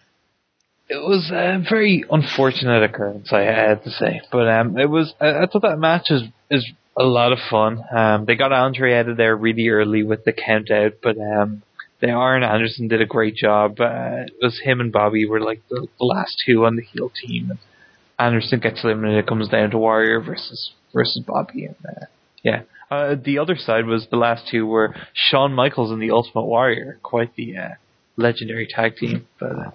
very unfortunate occurrence, I had to say. But I thought that match is a lot of fun. They got Andre out of there really early with the count out, but Arn Anderson did a great job. It was him and Bobby were like the last two on the heel team. Anderson gets eliminated. It comes down to Warrior versus Bobby. And the other side was the last two were Shawn Michaels and the Ultimate Warrior. Quite the legendary tag team. But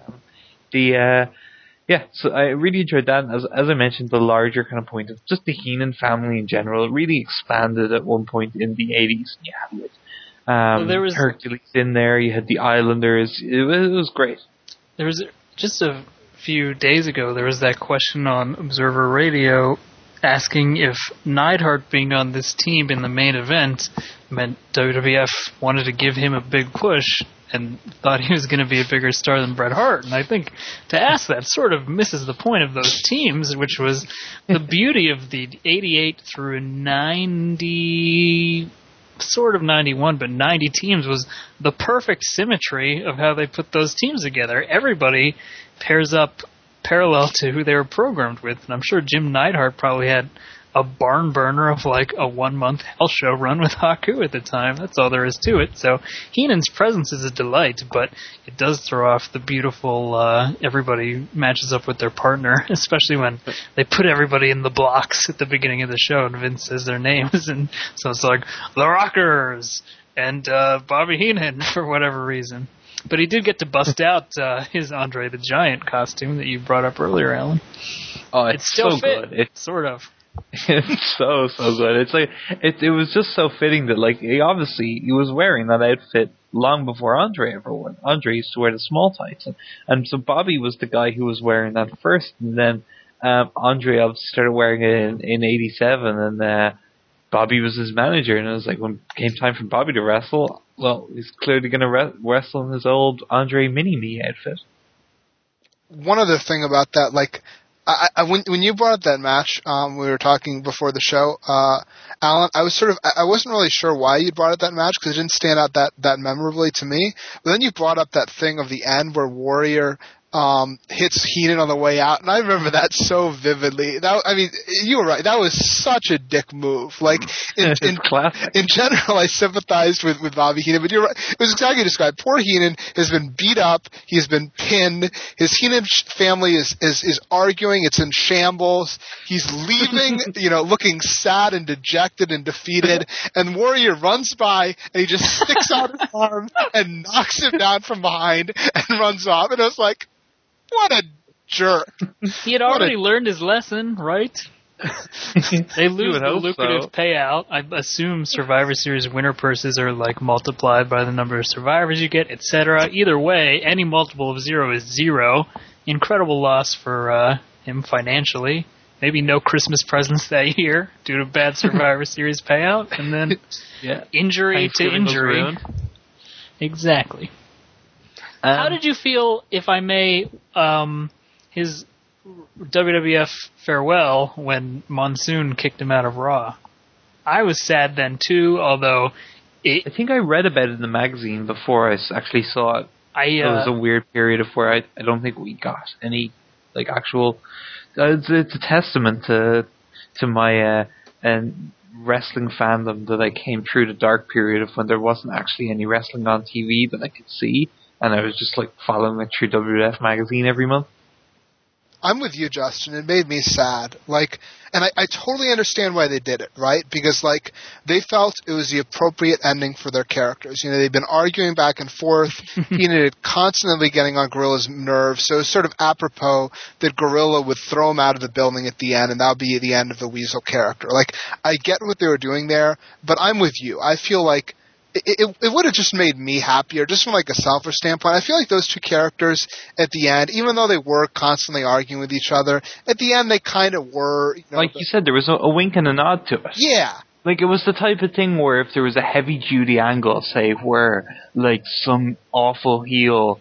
so I really enjoyed that. As I mentioned, the larger kind of point of just the Heenan family in general, it really expanded at one point in the 80s. There was Hercules in there. You had the Islanders. It was great. There was just a few days ago. There was that question on Observer Radio asking if Neidhart being on this team in the main event meant WWF wanted to give him a big push and thought he was going to be a bigger star than Bret Hart. And I think to ask that sort of misses the point of those teams, which was the beauty of the 88 through 90. Sort of 91, but 90 teams was the perfect symmetry of how they put those teams together. Everybody pairs up parallel to who they were programmed with, and I'm sure Jim Neidhart probably had a barn burner of like a 1 month Hell Show run with Haku at the time. That's all there is to it. So Heenan's presence is a delight, but it does throw off the beautiful everybody matches up with their partner, especially when they put everybody in the blocks at the beginning of the show and Vince says their names, and so it's like the Rockers and Bobby Heenan for whatever reason. But he did get to bust out his Andre the Giant costume that you brought up earlier, Alan. Oh, it's still so fit, good. It's sort of. It's so good. It's like it was just so fitting that like he was wearing that outfit long before Andre ever wore it. Andre used to wear the small tights, and so Bobby was the guy who was wearing that first, and then Andre obviously started wearing it in '87, and Bobby was his manager, and it was like when it came time for Bobby to wrestle, well, he's clearly going to wrestle in his old Andre Mini-Me outfit. One other thing about that, like. When you brought up that match, we were talking before the show, Alan, I wasn't really sure why you brought up that match because it didn't stand out that memorably to me. But then you brought up that thing of the end where Warrior hits Heenan on the way out, and I remember that so vividly. You were right. That was such a dick move. Like in general, I sympathized with Bobby Heenan, but you're right. It was exactly described. Poor Heenan has been beat up. He's been pinned. His Heenan family is arguing. It's in shambles. He's leaving, looking sad and dejected and defeated. And Warrior runs by and he just sticks out his arm and knocks him down from behind and runs off. And I was like, what a jerk. He had already learned his lesson, right? They lose the lucrative payout. I assume Survivor Series winner purses are multiplied by the number of survivors you get, etc. Either way, any multiple of 0 is 0. Incredible loss for him financially. Maybe no Christmas presents that year due to bad Survivor Series payout, and then injury to injury. Exactly. How did you feel, if I may, his WWF farewell when Monsoon kicked him out of Raw? I was sad then too, although I think I read about it in the magazine before I actually saw it. It was a weird period of where I don't think we got any actual. It's a testament to my wrestling fandom that I came through the dark period of when there wasn't actually any wrestling on TV that I could see. And I was just following it through WWF magazine every month. I'm with you, Justin. It made me sad. And I totally understand why they did it, right? Because they felt it was the appropriate ending for their characters. They'd been arguing back and forth. Heenan had constantly getting on Gorilla's nerves. So it was sort of apropos that Gorilla would throw him out of the building at the end, and that would be the end of the Weasel character. I get what they were doing there, but I'm with you. I feel like it would have just made me happier, just from a selfish standpoint. I feel like those two characters at the end, even though they were constantly arguing with each other, at the end they kind of were. You said, there was a wink and a nod to it. Yeah. It was the type of thing where if there was a heavy-duty angle, say, where some awful heel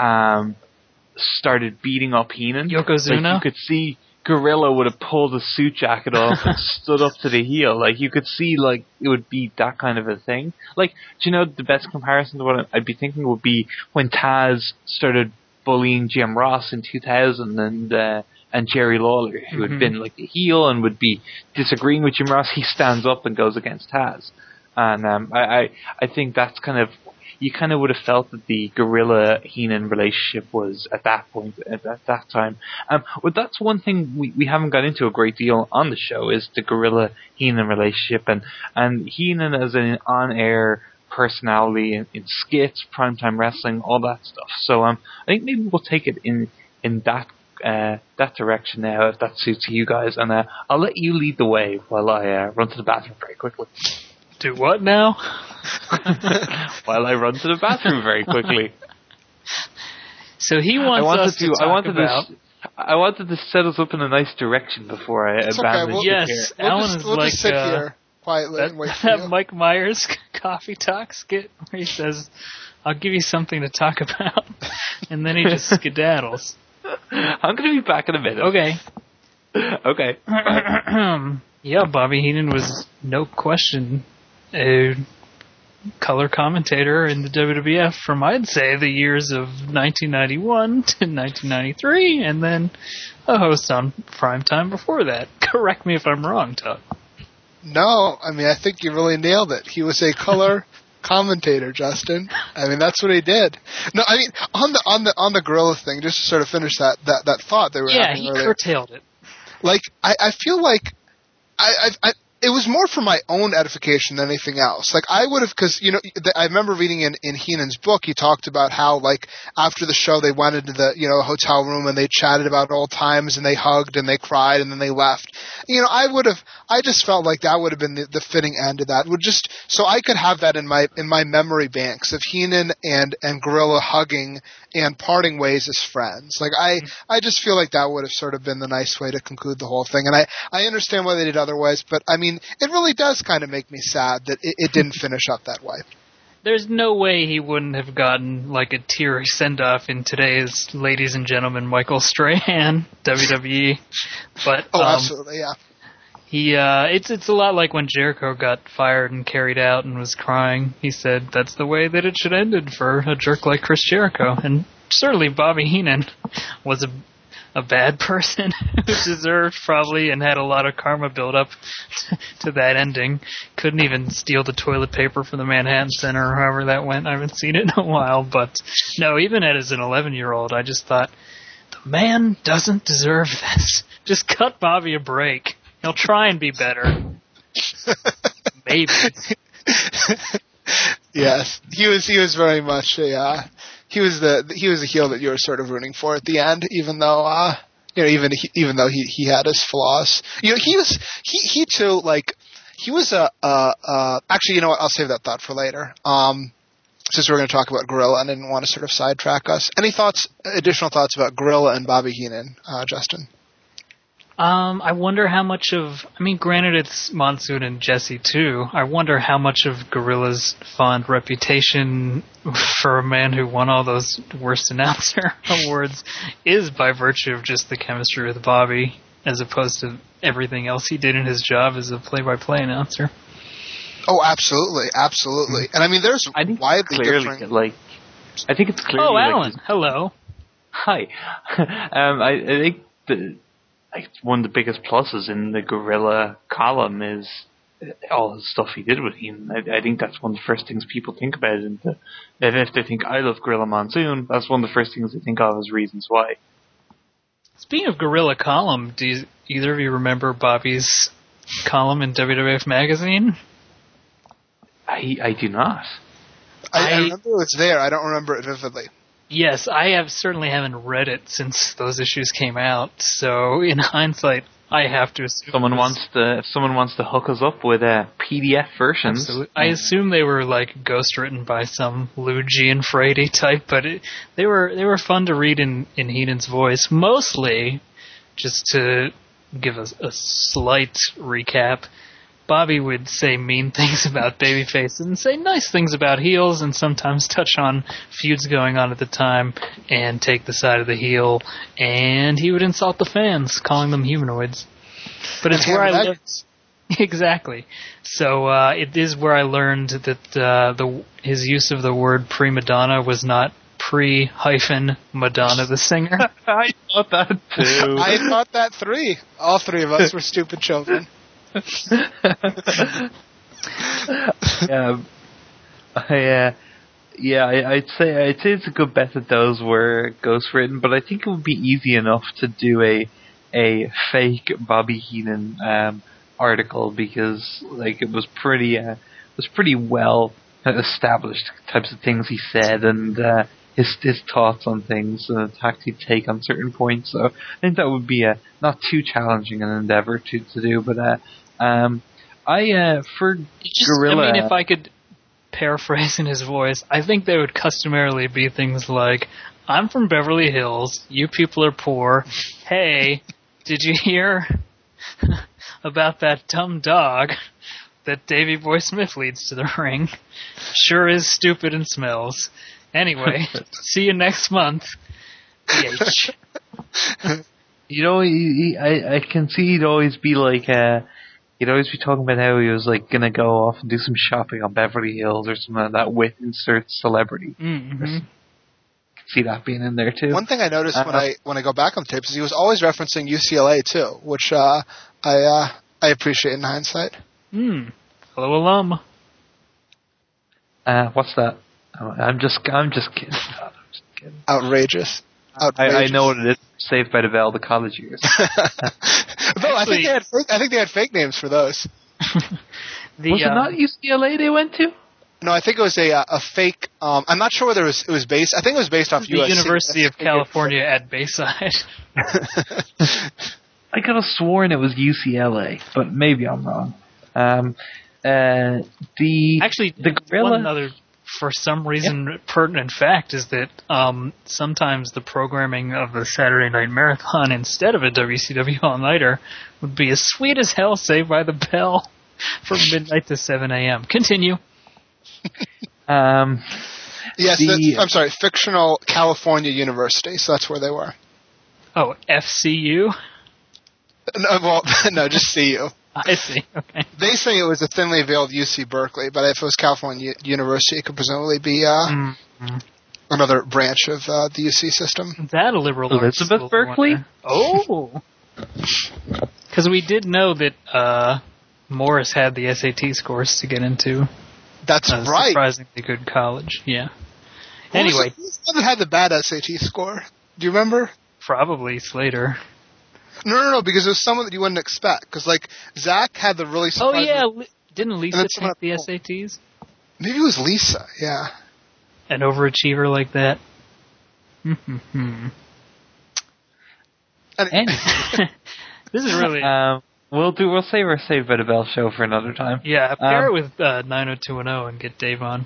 started beating up Heenan, Yokozuna, you could see Gorilla would have pulled his suit jacket off and stood up to the heel. You could see, it would be that kind of a thing. Do you know the best comparison to what I'd be thinking would be when Taz started bullying Jim Ross in 2000 and Jerry Lawler, who had been the heel and would be disagreeing with Jim Ross. He stands up and goes against Taz. And I think that's you kind of would have felt that the Gorilla-Heenan relationship was at that point, at that time. But that's one thing we haven't got into a great deal on the show, is the Gorilla-Heenan relationship, and Heenan as an on-air personality in skits, primetime wrestling, all that stuff. So I think maybe we'll take it in that direction now, if that suits you guys, and I'll let you lead the way while I run to the bathroom very quickly. Do what now? While I run to the bathroom very quickly. So he wants I wanted to set us up in a nice direction before I abandon okay. Yes, Alan is we'll just sit here quietly and wait for you. That Mike Myers coffee talk skit where he says, "I'll give you something to talk about," and then he just skedaddles. I'm going to be back in a minute. Okay. Okay. Yeah, Bobby Heenan was no question a color commentator in the WWF from, I'd say, the years of 1991 to 1993, and then a host on primetime before that. Correct me if I'm wrong, Todd. No, I think you really nailed it. He was a color commentator, Justin. That's what he did. No, on the Gorilla thing, just to sort of finish that thought they were having earlier. Yeah, he curtailed it. I feel like it was more for my own edification than anything else. I would have, because, I remember reading in Heenan's book, he talked about how, after the show, they went into the, hotel room and they chatted about old times and they hugged and they cried and then they left. I just felt like that would have been the fitting end of that. So I could have that in my memory banks of Heenan and Gorilla hugging and parting ways as friends. I just feel like that would have sort of been the nice way to conclude the whole thing. And I understand why they did otherwise, but it really does kind of make me sad that it didn't finish up that way. There's no way he wouldn't have gotten a teary send-off in today's Ladies and Gentlemen Michael Strahan WWE. But absolutely, yeah. He it's a lot like when Jericho got fired and carried out and was crying. He said that's the way that it should have ended for a jerk like Chris Jericho, and certainly Bobby Heenan was a bad person who deserved probably and had a lot of karma build up to that ending. Couldn't even steal the toilet paper from the Manhattan Center or however that went. I haven't seen it in a while, but no, even as an 11-year-old, I just thought, the man doesn't deserve this. Just cut Bobby a break. He'll try and be better. Maybe. Yes, he was very much a he was a heel that you were sort of rooting for at the end, even though even though he had his flaws. He too, like, he was actually, you know what, I'll save that thought for later. Since we're going to talk about Gorilla, and didn't want to sort of sidetrack us. Any additional thoughts about Gorilla and Bobby Heenan, Justin? I wonder how much of... I mean, granted, it's Monsoon and Jesse, too. I wonder how much of Gorilla's fond reputation for a man who won all those Worst Announcer awards is by virtue of just the chemistry with Bobby, as opposed to everything else he did in his job as a play-by-play announcer. Oh, absolutely, absolutely. And I mean, there's widely different... I think it's clearly... Oh, Alan, hello. Hi. I think one of the biggest pluses in the Gorilla column is all the stuff he did with him. I think that's one of the first things people think about. And if they think, I love Gorilla Monsoon, that's one of the first things they think of as reasons why. Speaking of Gorilla column, do either of you remember Bobby's column in WWF Magazine? I do not. I remember it was there. I don't remember it vividly. Yes, I certainly haven't read it since those issues came out. So in hindsight, I have to assume if someone wants to hook us up with PDF versions. Absolutely. I assume they were like ghostwritten by some Lou Gianfredi type, but they were fun to read in Heenan's voice. Mostly, just to give a slight recap, Bobby would say mean things about babyface and say nice things about heels, and sometimes touch on feuds going on at the time and take the side of the heel, and he would insult the fans, calling them humanoids. But it's where I learned... Exactly. So it is where I learned that his use of the word prima donna was not pre-Madonna the singer. I thought that too. I thought that three. All three of us were stupid children. I'd say it's a good bet that those were ghostwritten, but I think it would be easy enough to do a fake Bobby Heenan article, because like it was pretty well established types of things he said, and his thoughts on things and the tact he'd take on certain points. So I think that would be not too challenging an endeavor to do, but for Gorilla... I mean, if I could paraphrase in his voice, I think they would customarily be things like, I'm from Beverly Hills, you people are poor, hey, did you hear about that dumb dog that Davey Boy Smith leads to the ring? Sure is stupid and smells. Anyway, see you next month. PH. You know, I can see he'd always be like, he'd always be talking about how he was like gonna go off and do some shopping on Beverly Hills or something like that with insert celebrity. Mm-hmm. I can see that being in there too. One thing I noticed when I go back on the tapes is he was always referencing UCLA too, which I appreciate in hindsight. Hello, alum. What's that? I'm just kidding. Outrageous. I know what it is. Saved by the Bell, the college years. Though I think they had fake names for those. Was it not UCLA they went to? No, I think it was a fake. I'm not sure whether it was based. I think it was based off the USC. University of California at Bayside. I could have sworn it was UCLA, but maybe I'm wrong. The Gorilla. One other, for some reason, pertinent fact is that sometimes the programming of the Saturday Night Marathon instead of a WCW all-nighter would be as sweet as hell, Saved by the Bell, from midnight to 7 a.m. Continue. Yes, I'm sorry, fictional California University, so that's where they were. Oh, FCU? No, just CU. I see, okay. They say it was a thinly veiled UC Berkeley, but if it was California University, it could presumably be another branch of the UC system. That a liberal arts Elizabeth school, Berkeley? Oh, because we did know that Morris had the SAT scores to get into. That's A right. surprisingly good college. Yeah. Anyway, Anyway, who's the one that had the bad SAT score? Do you remember? probably Slater. No, because it was someone that you wouldn't expect. Because like Zach had the really Oh surprising. yeah, didn't Lisa And then someone take the else- SATs? Maybe it was Lisa. Yeah. An overachiever like that. Hmm. This is really We'll save our Saved by the Bell show for another time. yeah. Pair it with 90210 and get Dave on.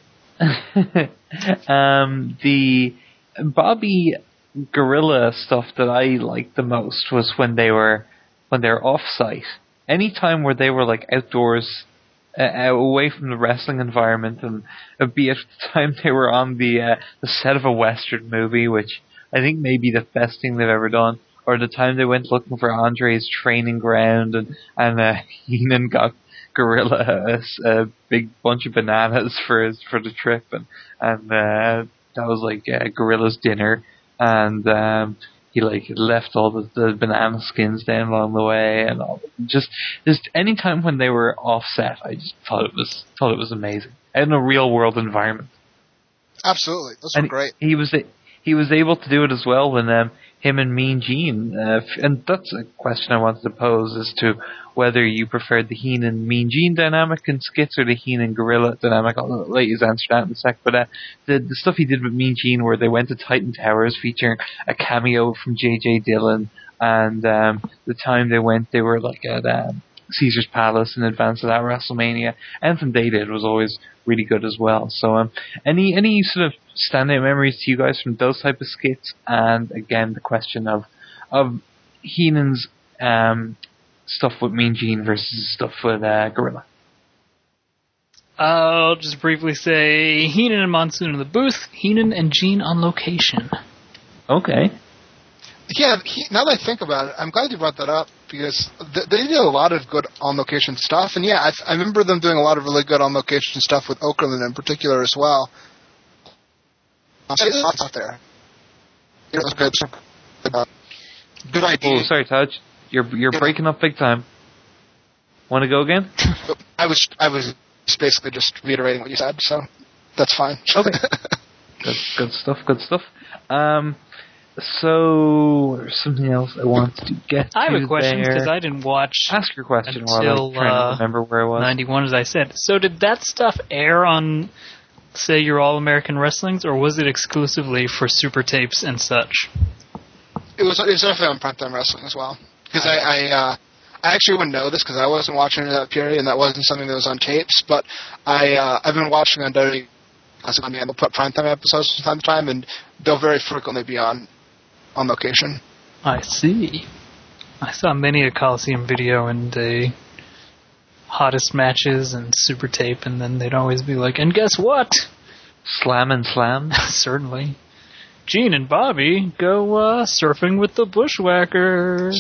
The Bobby Gorilla stuff that I liked the most was when they were off site. Any time where they were like outdoors, away from the wrestling environment, and be it the time they were on the set of a Western movie, which I think may be the best thing they've ever done, or the time they went looking for Andre's training ground, and Heenan got Gorilla a big bunch of bananas for the trip, and that was like Gorilla's dinner, and he like left all the banana skins down along the way, and all. Just any time when they were offset, I just thought it was amazing, in a real world environment. Absolutely, those were great. He was able to do it as well when him and Mean Gene, and that's a question I wanted to pose as to whether you preferred the Heenan Mean Gene dynamic in skits or the Heenan Gorilla dynamic. I'll let you answer that in a sec. But the stuff he did with Mean Gene, where they went to Titan Towers, featuring a cameo from J.J. Dillon, and the time they were like at Caesar's Palace in advance of that WrestleMania. Anything they did was always really good as well. So any sort of standout memories to you guys from those type of skits? And again, the question of Heenan's stuff with Mean Gene versus stuff with Gorilla. I'll just briefly say Heenan and Monsoon in the booth, Heenan and Gene on location. Okay. Yeah, now that I think about it, I'm glad you brought that up, because they did a lot of good on-location stuff, and yeah, I remember them doing a lot of really good on-location stuff with Okerlund in particular as well. There's lots out there. It was good. Good idea. Oh, sorry, Taj. You're breaking up big time. Want to go again? I was basically just reiterating what you said, so that's fine. Okay. Good stuff. So, there's something else I want to get to. I have a question there. because I didn't watch. Ask your question while until, I'm trying to remember where I was. 91, as I said. So did that stuff air on, say, your All-American Wrestlings, or was it exclusively for super tapes and such? It was definitely on Primetime Wrestling as well. Because I actually wouldn't know this because I wasn't watching it in that period, and that wasn't something that was on tapes. But I've been watching on WWE. They'll put Primetime episodes from time to time, and they'll very frequently be on location. I see. I saw many a Coliseum video and the hottest matches and super tape, and then they'd always be like, and guess what? Slam and slam? Certainly. Gene and Bobby go surfing with the Bushwhackers.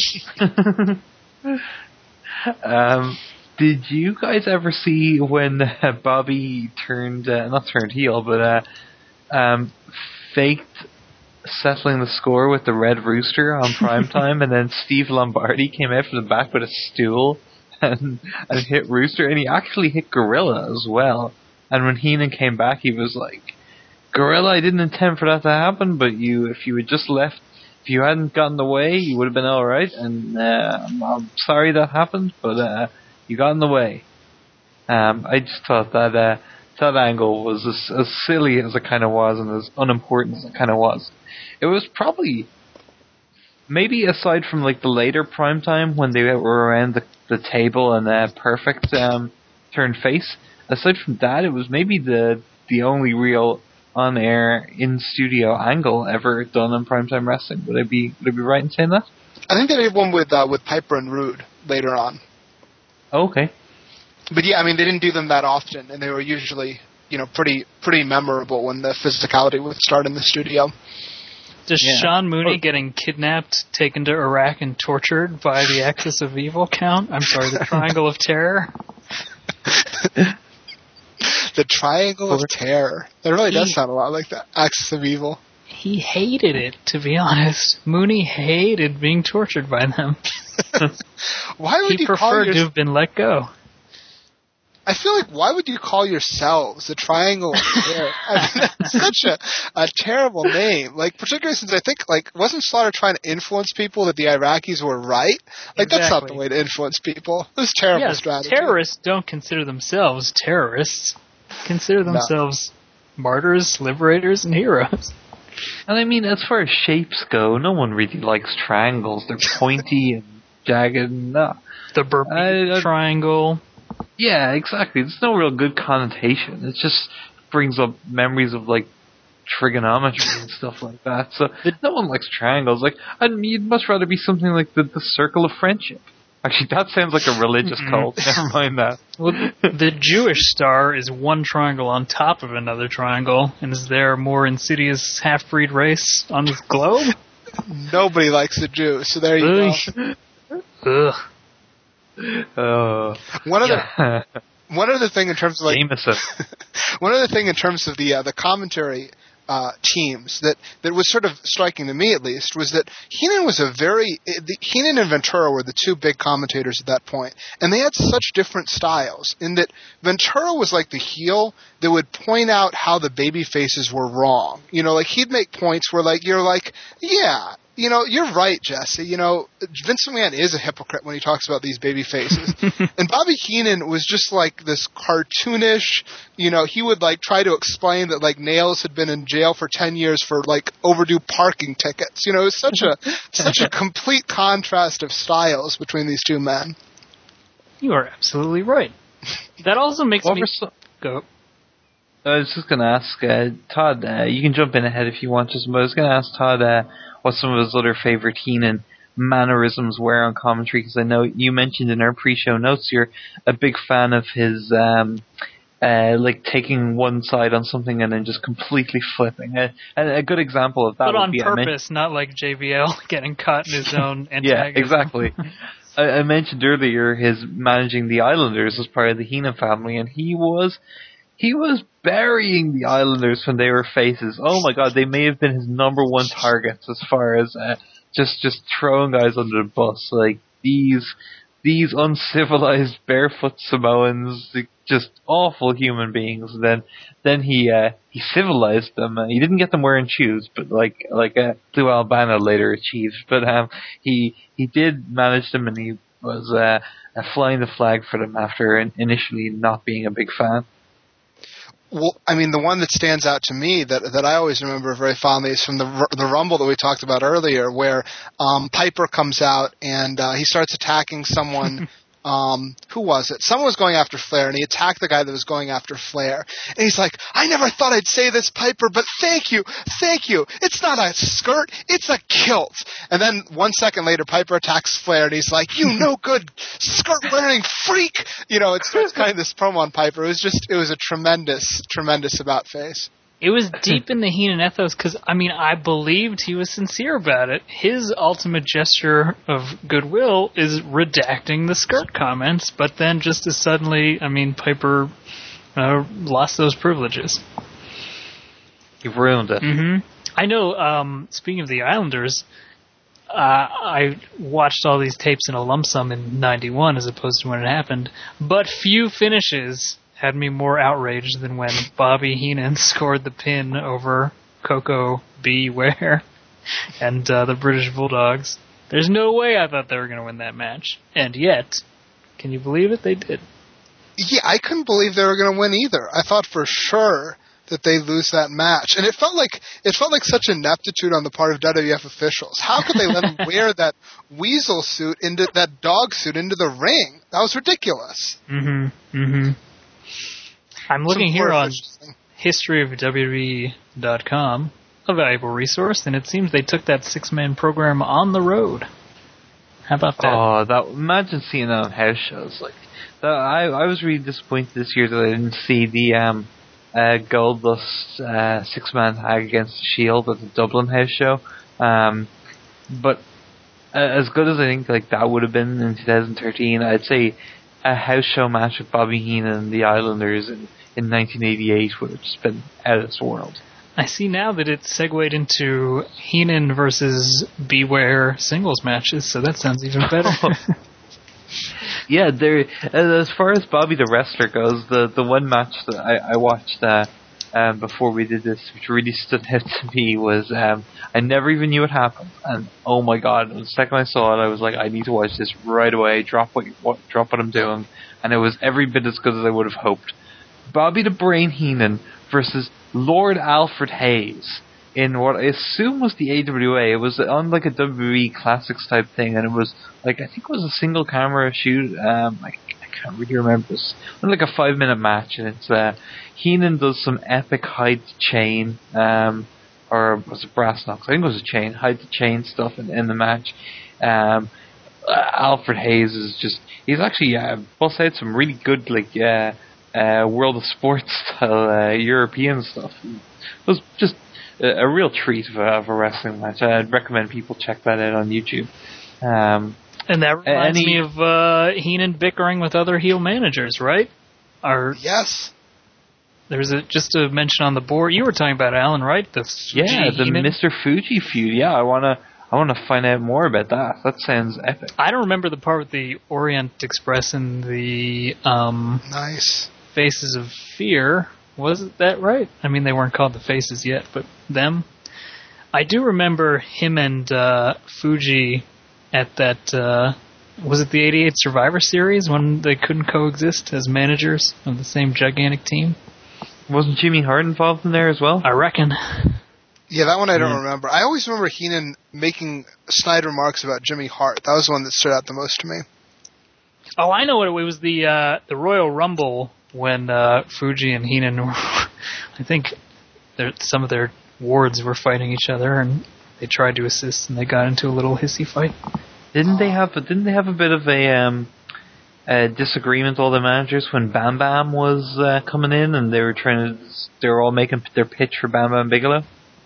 Did you guys ever see when Bobby not turned heel, but faked settling the score with the Red Rooster on Primetime, and then Steve Lombardi came out from the back with a stool and hit Rooster, and he actually hit Gorilla as well. And when Heenan came back, he was like, Gorilla, I didn't intend for that to happen, but if you hadn't gotten the way, you would have been alright, and I'm sorry that happened, but you got in the way. I just thought that angle was as silly as it kind of was, and as unimportant as it kind of was. It was probably, maybe aside from like the later Primetime when they were around the table and Perfect turned face, aside from that, it was maybe the only real on-air, in-studio angle ever done in Primetime Wrestling. Would I be right in saying that? I think they did one with Piper and Rude later on. Oh, okay. But yeah, I mean, they didn't do them that often, and they were usually, pretty memorable when the physicality would start in the studio. Does Sean Mooney getting kidnapped, taken to Iraq, and tortured by the Axis of Evil count? I'm sorry, the Triangle of Terror? The Triangle of Terror. That really does sound a lot like the Axis of Evil. He hated it, to be honest. Mooney hated being tortured by them. Why would he preferred to have been let go? I feel like, why would you call yourselves the Triangle of Terror? I mean, that's such a terrible name. Like, particularly since I think, like, wasn't Slaughter trying to influence people that the Iraqis were right? Like, That's not the way to influence people. It was a terrible strategy. Terrorists don't consider themselves terrorists. Consider themselves martyrs, liberators, and heroes. And I mean, as far as shapes go, no one really likes triangles. They're pointy and jagged. The Bermuda Triangle. Yeah, exactly. There's no real good connotation. It just brings up memories of, like, trigonometry and stuff like that. So no one likes triangles. Like, you'd much rather be something like the circle of friendship. Actually, that sounds like a religious cult. Never mind that. Well, the Jewish star is one triangle on top of another triangle, and is there a more insidious half-breed race on this globe? Nobody likes the Jews, so there you go. One other thing in terms of the commentary teams that was sort of striking to me, at least, was that Heenan and Ventura were the two big commentators at that point, and they had such different styles. In that Ventura was like the heel that would point out how the baby faces were wrong. You know, like he'd make points where like you're like, yeah. You know, you're right, Jesse. You know, Vince McMahon is a hypocrite when he talks about these baby faces. And Bobby Heenan was just like this cartoonish, you know, he would like try to explain that like Nails had been in jail for 10 years for like overdue parking tickets. You know, it was such a complete contrast of styles between these two men. You are absolutely right. That also makes me go. I was just going to ask Todd, you can jump in ahead if you want, but I was going to ask Todd what some of his other favorite Heenan mannerisms were on commentary, because I know you mentioned in our pre-show notes you're a big fan of his like taking one side on something and then just completely flipping. And a good example of that but would on be purpose, not like JBL getting caught in his own antagonism. Yeah, exactly. I mentioned earlier his managing the Islanders as part of the Heenan family, and he was burying the Islanders when they were faces. Oh my god, they may have been his number one targets as far as just throwing guys under the bus. Like these uncivilized barefoot Samoans, just awful human beings. Then he civilized them. He didn't get them wearing shoes, but like Lou Albano later achieved. But he did manage them, and he was flying the flag for them after initially not being a big fan. Well, I mean, the one that stands out to me that I always remember very fondly is from the Rumble that we talked about earlier, where Piper comes out and he starts attacking someone. Who was it? Someone was going after Flair, and he attacked the guy that was going after Flair. And he's like, I never thought I'd say this, Piper, but thank you. It's not a skirt, it's a kilt. And then 1 second later, Piper attacks Flair, and he's like, you no good skirt-wearing freak! You know, it starts kind of this promo on Piper. It was a tremendous about-face. It was deep in the Heenan ethos because, I mean, I believed he was sincere about it. His ultimate gesture of goodwill is redacting the skirt comments, but then just as suddenly, I mean, Piper lost those privileges. You've ruined it. Mm-hmm. I know, speaking of the Islanders, I watched all these tapes in a lump sum in 91 as opposed to when it happened, but few finishes had me more outraged than when Bobby Heenan scored the pin over Coco B. Ware and the British Bulldogs. There's no way I thought they were going to win that match. And yet, can you believe it? They did. Yeah, I couldn't believe they were going to win either. I thought for sure that they'd lose that match. And it felt like such ineptitude on the part of WWF officials. How could they let him wear that weasel suit that dog suit into the ring? That was ridiculous. Mm-hmm. Mm-hmm. I'm looking here on historyofwwe.com, a valuable resource, and it seems they took that 6-man program on the road. How about that? Oh, imagine seeing that on house shows. Like, I was really disappointed this year that I didn't see the Goldust 6-man tag against the Shield at the Dublin house show. But as good as I think like that would have been in 2013, I'd say a house show match with Bobby Heenan and the Islanders in 1988 would have just been out of this world. I see now that it segued into Heenan versus Beware singles matches, so that sounds even better. Yeah, there. As far as Bobby the Wrestler goes, the one match that I watched before we did this, which really stood out to me, was I never even knew it happened, and oh my god, the second I saw it, I was like, I need to watch this right away. Drop what I'm doing, and it was every bit as good as I would have hoped. Bobby the Brain Heenan versus Lord Alfred Hayes in what I assume was the AWA. It was on like a WWE Classics type thing, and it was like, I think it was a single camera shoot. I can't really remember. This. It was like a 5-minute match, and it's Heenan does some epic hide the chain, or was it brass knucks? I think it was a chain, hide the chain stuff in the match. Alfred Hayes is he's actually bust out some really good World of Sports style European stuff. It was just a real treat of a wrestling match. I'd recommend people check that out on YouTube. And that reminds me of Heenan bickering with other heel managers, right? Yes. There's just a mention on the board. You were talking about Alan, right? The Heenan? Mr. Fuji feud. Yeah, I wanna find out more about that. That sounds epic. I don't remember the part with the Orient Express and the nice Faces of Fear. Was that right? I mean, they weren't called the Faces yet, but them. I do remember him and Fuji at that. Was it the '88 Survivor Series when they couldn't coexist as managers of the same gigantic team? Wasn't Jimmy Hart involved in there as well? I reckon. Yeah, that one I don't remember. I always remember Heenan making snide remarks about Jimmy Hart. That was the one that stood out the most to me. Oh, I know what it was. The Royal Rumble when Fuji and Heenan were, I think some of their wards were fighting each other, and they tried to assist, and they got into a little hissy fight. Didn't they have a bit of a disagreement, all the managers, when Bam Bam was coming in, and they were all making their pitch for Bam Bam Bigelow?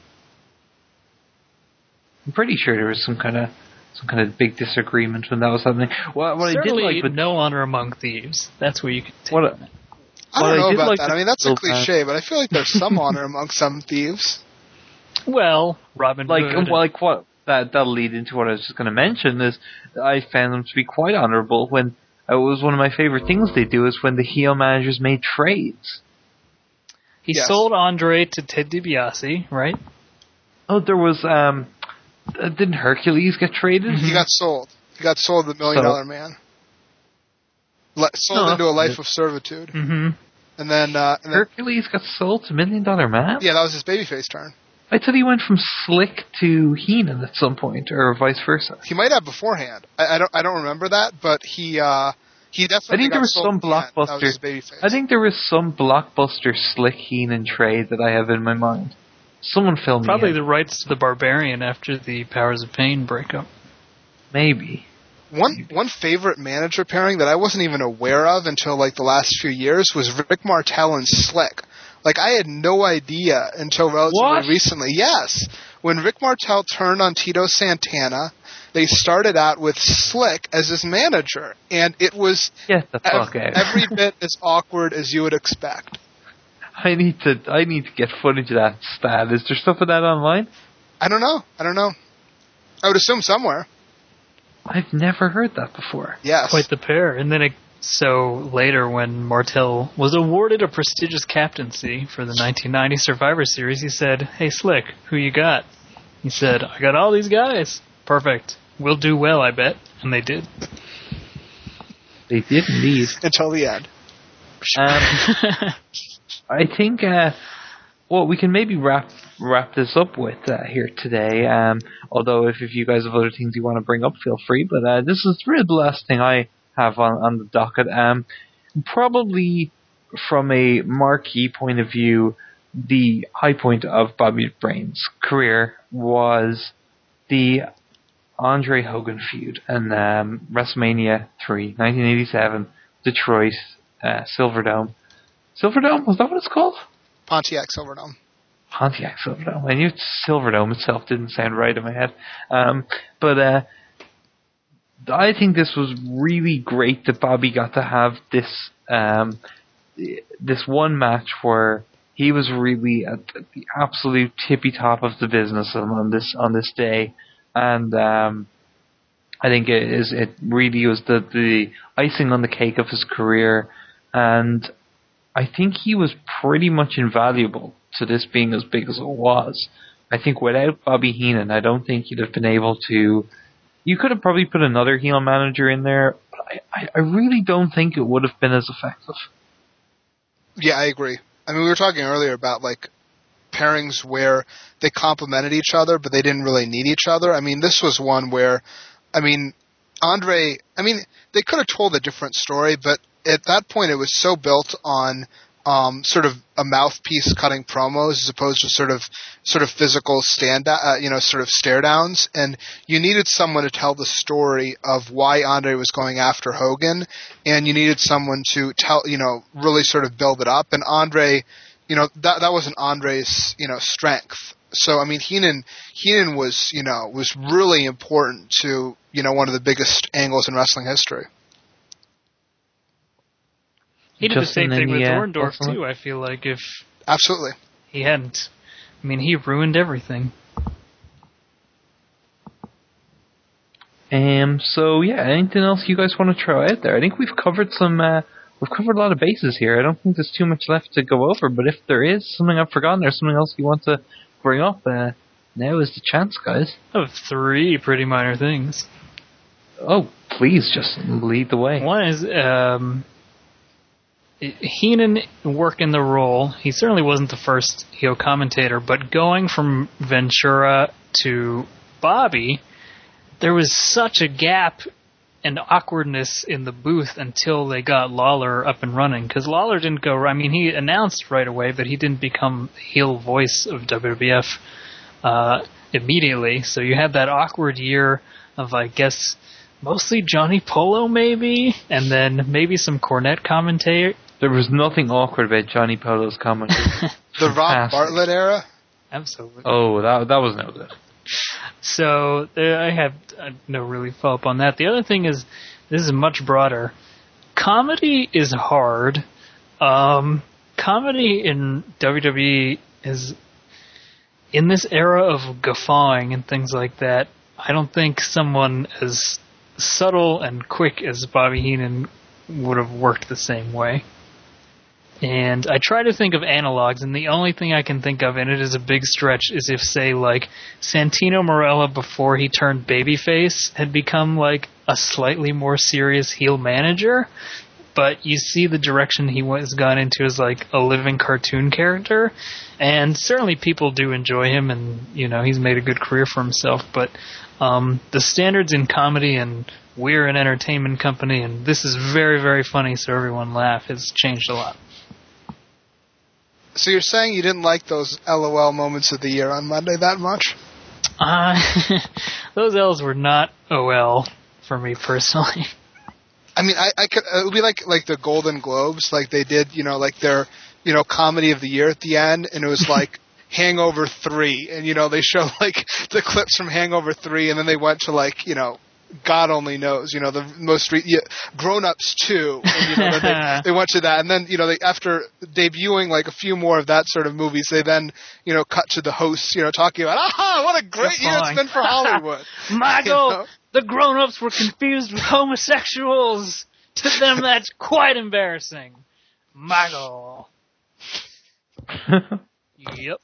I'm pretty sure there was some kind of big disagreement when that was happening. What Certainly I did like, with no honor among thieves. That's where you can take it. I don't know about that. I mean, that's a cliche, but I feel like there's some honor among some thieves. Well, Robin Hood. That'll lead into what I was just going to mention, is I found them to be quite honorable. When it was one of my favorite things they do is when the heel managers made trades. He sold Andre to Ted DiBiase, right? Oh, there was didn't Hercules get traded? He got sold. He got sold to the $1 Million Man. Sold into a life of servitude. Mm-hmm. And then Hercules got sold to $1 Million Man? Yeah, that was his babyface turn. I thought he went from Slick to Heenan at some point, or vice versa. He might have beforehand. I don't remember that, but he definitely. I think there was some blockbuster. I think there was some blockbuster Slick Heenan trade that I have in my mind. Someone filmed probably the rights to the Barbarian after the Powers of Pain breakup. Maybe. One favorite manager pairing that I wasn't even aware of until like the last few years was Rick Martel and Slick. Like, I had no idea until relatively recently. Yes. When Rick Martel turned on Tito Santana, they started out with Slick as his manager. And it was every bit as awkward as you would expect. I need to get footage of that stat. Is there stuff of that online? I don't know. I would assume somewhere. I've never heard that before. Yes. Quite the pair. And then so later, when Martel was awarded a prestigious captaincy for the 1990 Survivor Series, he said, "Hey, Slick, who you got?" He said, "I got all these guys. Perfect. We'll do well, I bet." And they did. They did indeed. Until the end. I think we can maybe wrap this up with here today. Although if you guys have other things you want to bring up, feel free. But this is really the last thing I have on the docket. Probably from a marquee point of view, the high point of Bobby the Brain's career was the Andre Hogan feud and WrestleMania 3, 1987, Detroit, Silverdome. Silverdome? Was that what it's called? Pontiac Silverdome. Pontiac Silverdome. I knew Silverdome itself didn't sound right in my head. But I think this was really great that Bobby got to have this this one match where he was really at the absolute tippy top of the business on this day, and I think it really was the icing on the cake of his career, and I think he was pretty much invaluable to this being as big as it was. I think without Bobby Heenan, I don't think you'd have been able to. You could have probably put another heel manager in there, but I really don't think it would have been as effective. Yeah, I agree. I mean, we were talking earlier about like pairings where they complemented each other, but they didn't really need each other. I mean, this was one where, I mean, Andre, I mean, they could have told a different story, but at that point it was so built on sort of a mouthpiece cutting promos as opposed to sort of physical sort of stare downs, and you needed someone to tell the story of why Andre was going after Hogan, and you needed someone to tell, really sort of build it up, and Andre, that wasn't Andre's, strength. So I mean, Heenan was really important to one of the biggest angles in wrestling history. He did the same thing with Orndorff too. I feel like if absolutely he hadn't, I mean, he ruined everything. So yeah, anything else you guys want to throw out there? I think we've covered we've covered a lot of bases here. I don't think there's too much left to go over, but if there is something I've forgotten or something else you want to bring up, now is the chance, guys. I have 3 pretty minor things. Oh, please just lead the way. One is Heenan working the role. He certainly wasn't the first heel commentator, but going from Ventura to Bobby, there was such a gap and awkwardness in the booth until they got Lawler up and running. Because Lawler didn't go... I mean, he announced right away, but he didn't become heel voice of WWF immediately. So you had that awkward year of, I guess, mostly Johnny Polo, maybe? And then maybe some Cornette commentary. There was nothing awkward about Johnny Polo's commentary. The Rob Bartlett era? Absolutely. Oh, that was no good. So I have no really follow-up on that. The other thing is, this is much broader. Comedy is hard. Comedy in WWE is, in this era of guffawing and things like that, I don't think someone as subtle and quick as Bobby Heenan would have worked the same way. And I try to think of analogs, and the only thing I can think of, and it is a big stretch, is if, say, like, Santino Marella, before he turned babyface, had become, like, a slightly more serious heel manager, but you see the direction he has gone into as, like, a living cartoon character, and certainly people do enjoy him, and, he's made a good career for himself, but the standards in comedy, and we're an entertainment company, and this is very, very funny, so everyone laugh, has changed a lot. So you're saying you didn't like those LOL moments of the year on Monday that much? Those L's were not OL for me personally. I mean, I could. It would be like the Golden Globes, like they did, like their, comedy of the year at the end, and it was like Hangover 3, and they show like the clips from Hangover 3, and then they went to like, God only knows, the most Grown Ups 2, and then they went to that, and then they, after debuting like a few more of that sort of movies, they then cut to the hosts, talking about, what a great year it's been for Hollywood. Michael, the Grown Ups were confused with homosexuals. To them, that's quite embarrassing. Michael. Yep.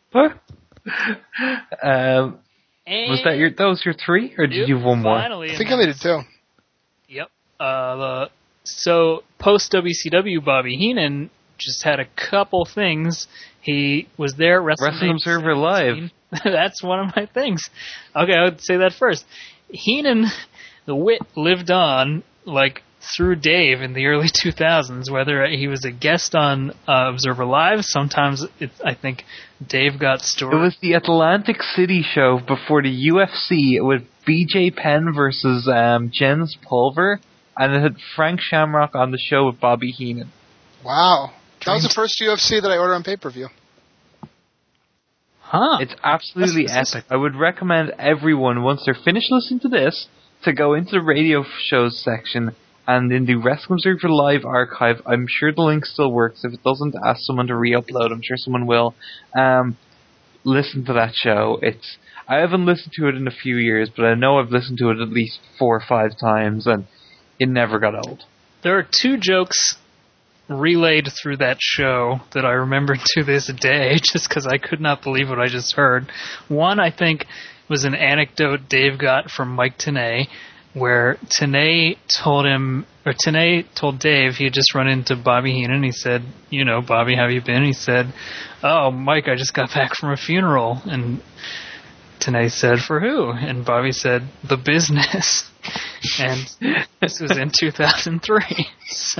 Was that those your 3, or did you have one more? I think I made it 2. Yep. So post WCW, Bobby Heenan just had a couple things. He was there at Wrestling Observer Live. That's one of my things. Okay, I would say that first. Heenan, the wit, lived on like through Dave in the early 2000s, whether he was a guest on Observer Live. Sometimes I think Dave got stories. It was the Atlantic City show before the UFC with BJ Penn versus Jens Pulver, and it had Frank Shamrock on the show with Bobby Heenan. Wow. That was the first UFC that I ordered on pay-per-view. Huh. It's absolutely epic. I would recommend everyone, once they're finished listening to this, to go into the radio shows section And in the Wrestling Observer Live archive, I'm sure the link still works. If it doesn't, ask someone to re-upload. I'm sure someone will. Listen to that show. I haven't listened to it in a few years, but I know I've listened to it at least 4 or 5 times, and it never got old. There are 2 jokes relayed through that show that I remember to this day, just because I could not believe what I just heard. One, I think, was an anecdote Dave got from Mike Tenay, where Tenay told Dave he had just run into Bobby Heenan. He said, Bobby, how have you been? He said, oh, Mike, I just got back from a funeral. And Tenay said, for who? And Bobby said, the business. And this was in 2003. So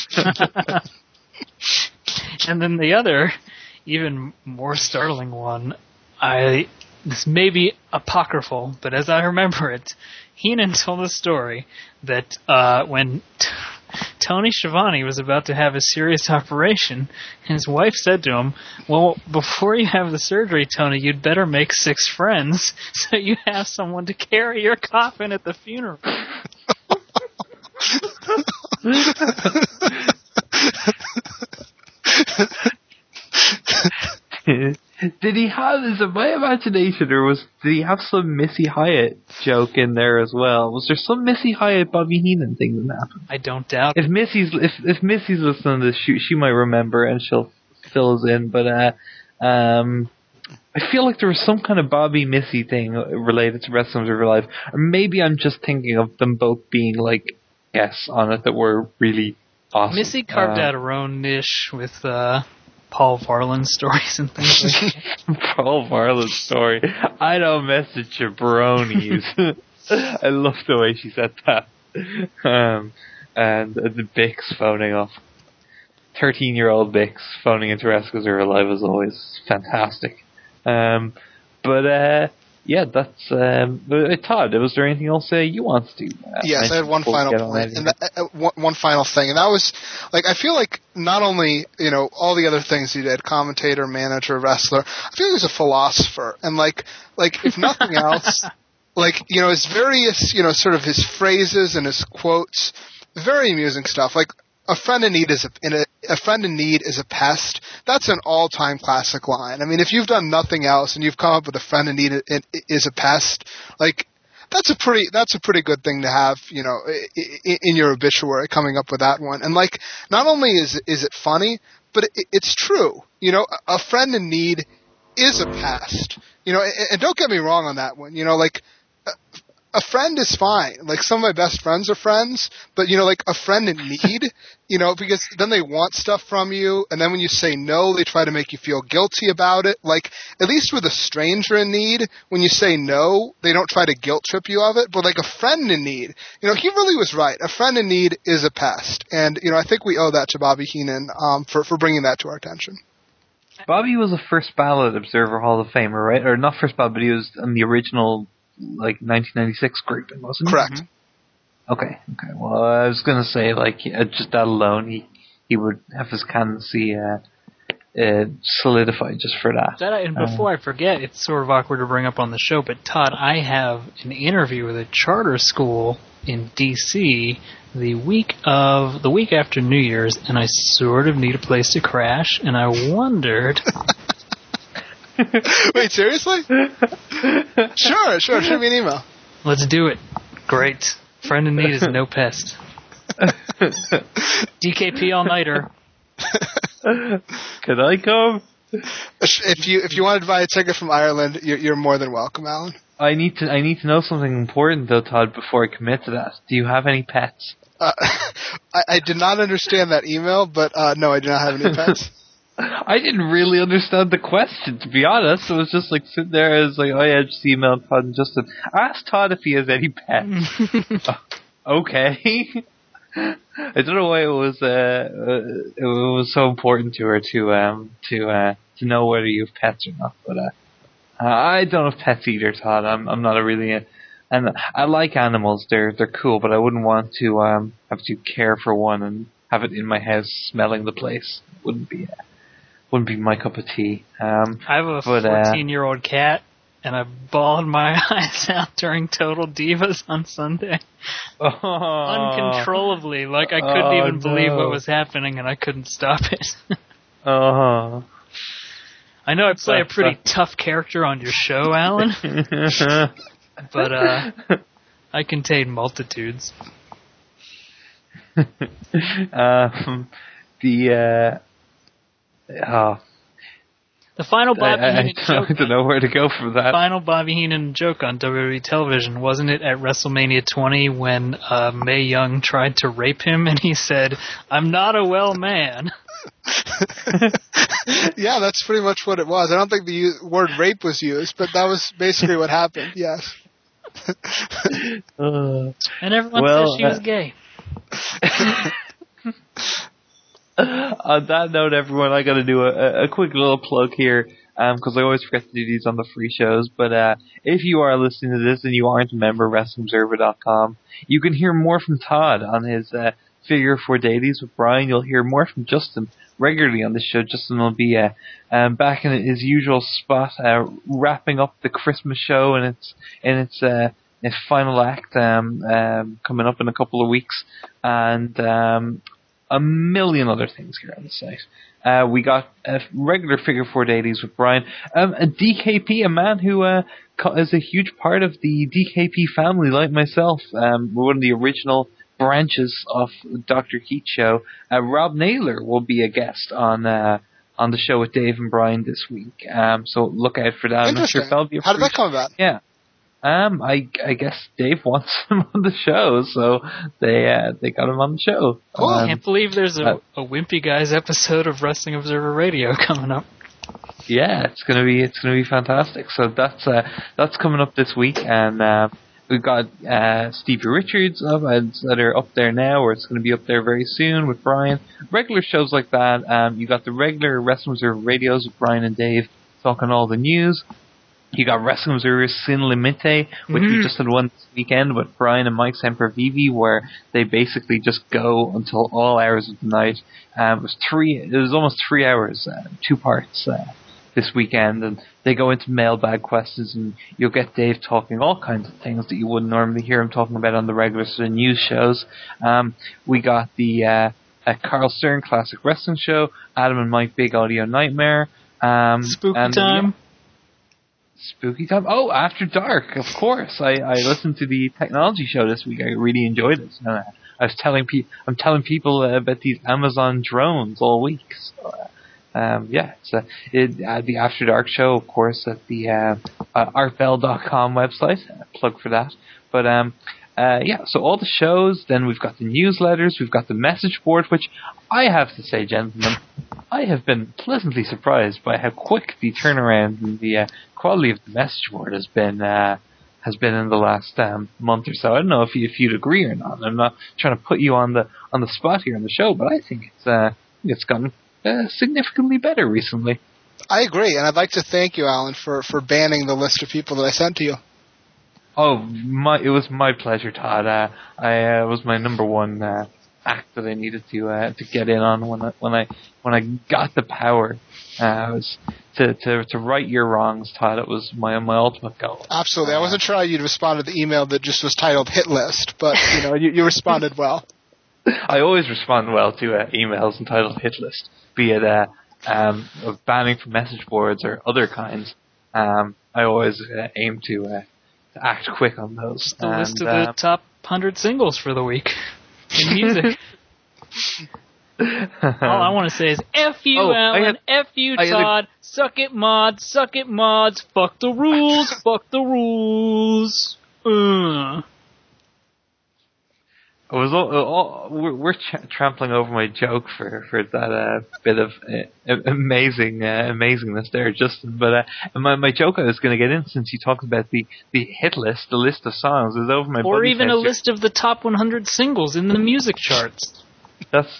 and then the other, even more startling one, this may be apocryphal, but as I remember it, Heenan told a story that when Tony Schiavone was about to have a serious operation, his wife said to him, well, before you have the surgery, Tony, you'd better make 6 friends so you have someone to carry your coffin at the funeral. Did he have, is it my imagination, or did he have some Missy Hyatt joke in there as well? Was there some Missy Hyatt Bobby Heenan thing that happened? I don't doubt. If Missy's listening to this, she might remember and she'll fill us in. But I feel like there was some kind of Bobby Missy thing related to Wrestling Observer Live, or maybe I'm just thinking of them both being like guests on it that were really awesome. Missy carved out her own niche with Paul Varlin stories and things like that. Paul Varlin story. I don't mess with jabronis. I love the way she said that. And the Bix phoning off. 13-year-old Bix phoning into Wrestling Observer Live is always fantastic. Yeah, that's Todd. Was there anything else you want to do? Yes, I had one final point, and one final thing, and that was like I feel like not only all the other things he did, commentator, manager, wrestler. I feel like he was a philosopher, and like if nothing else, his various sort of his phrases and his quotes, very amusing stuff. Like a friend in need is a pest. That's an all-time classic line. I mean, if you've done nothing else and you've come up with a friend in need is a pest, like that's a pretty good thing to have, in your obituary, coming up with that one. And like, not only is it funny, but it's true. A friend in need is a pest. And don't get me wrong on that one. A friend is fine. Like, some of my best friends are friends, but, like, a friend in need, because then they want stuff from you, and then when you say no, they try to make you feel guilty about it. Like, at least with a stranger in need, when you say no, they don't try to guilt trip you of it, but like a friend in need, he really was right. A friend in need is a pest, and, I think we owe that to Bobby Heenan, for bringing that to our attention. Bobby was a first ballot Observer Hall of Famer, right? Or not first ballot, but he was in the original 1996 grouping, wasn't he? Correct. Okay. Well, I was going to say, just that alone, he would have his candidacy solidified just for that. And before I forget, it's sort of awkward to bring up on the show, but Todd, I have an interview with a charter school in D.C. the week after New Year's, and I sort of need a place to crash, and I wondered... Wait, seriously? Sure. Shoot me an email. Let's do it. Great. Friend in need is no pest. DKP all-nighter. Can I come? If you want to buy a ticket from Ireland, you're more than welcome, Alan. I need to know something important though, Todd, before I commit to that. Do you have any pets? I did not understand that email, but no, I do not have any pets. I didn't really understand the question, to be honest. It was just like sitting there, I was like, oh yeah, just emailed Todd and Justin. Ask Todd if he has any pets. Okay. I don't know why it was so important to her to know whether you have pets or not, but I don't have pets either, Todd. I'm not and I like animals. They're cool, but I wouldn't want to have to care for one and have it in my house smelling the place. Wouldn't be my cup of tea. I have a 14-year-old cat, and I bawled my eyes out during Total Divas on Sunday. Uncontrollably. Like, I couldn't even believe what was happening, and I couldn't stop it. I know I play a pretty tough character on your show, Alan. But, I contain multitudes. The final Bobby Heenan joke. I don't know where to go from that. Final Bobby Heenan joke on WWE television, wasn't it at WrestleMania 20 when Mae Young tried to rape him and he said, "I'm not a well man." Yeah, that's pretty much what it was. I don't think the word rape was used, but that was basically what happened, yes. And everyone said she was gay. On that note, everyone, I got to do a quick little plug here, because I always forget to do these on the free shows. But if you are listening to this and you aren't a member of WrestlingObserver.com, you can hear more from Todd on his Figure 4 Dailies with Brian. You'll hear more from Justin regularly on this show. Justin will be back in his usual spot, wrapping up the Christmas show and its final act coming up in a couple of weeks, and a million other things here on the site. We got a regular Figure 4 Dailies with Brian. A DKP, a man who is a huge part of the DKP family, like myself. We're one of the original branches of Dr. Keith's show. Rob Naylor will be a guest on the show with Dave and Brian this week. So look out for that. I'm not sure if that'll be How did that come about? Yeah. I guess Dave wants him on the show, so they got him on the show. Cool. I can't believe there's a Wimpy Guys episode of Wrestling Observer Radio coming up. Yeah, it's gonna be fantastic. So that's coming up this week, and we've got Stevie Richards that are up there now, or it's going to be up there very soon with Brian. Regular shows like that. You got the regular Wrestling Observer Radios with Brian and Dave talking all the news. You got Wrestling Observer Sin Limite, which we just had one this weekend with Brian and Mike Sempervive, where they basically just go until all hours of the night. It was almost 3 hours, 2 parts this weekend, and they go into mailbag questions, and you'll get Dave talking all kinds of things that you wouldn't normally hear him talking about on the regular sort of news shows. We got the Carl Stern Classic Wrestling Show, Adam and Mike Big Audio Nightmare. Spooky Time. Spooky Time. Oh, After Dark, of course. I listened to the technology show this week. I really enjoyed it. I'm telling people about these Amazon drones all week. So, it's the After Dark show, of course, at the artbell.com website. Plug for that. But so all the shows. Then we've got the newsletters. We've got the message board, which I have to say, gentlemen, I have been pleasantly surprised by how quick the turnaround and the quality of the message board has been in the last month or so. I don't know if you'd agree or not. I'm not trying to put you on the spot here on the show, but I think it's gotten significantly better recently. I agree, and I'd like to thank you, Alan, for banning the list of people that I sent to you. Oh, it was my pleasure, Todd. I was my number one act that I needed to get in on when I got the power. Was to right your wrongs, Todd. It was my ultimate goal. Absolutely. I wasn't sure how you'd respond to the email that just was titled Hit List, but you responded well. I always respond well to emails entitled Hit List, be it banning from message boards or other kinds. I always aim to act quick on those. Just the list of the top 100 singles for the week in music. All I want to say is F you, Alan, F you, Todd, suck it, mods, fuck the rules, fuck the rules. We're trampling over my joke for that bit of amazingness there, Justin. But my joke I was going to get in, since you talked about the hit list, the list of songs, is over my. Or even a list of the top 100 singles in the music charts. That's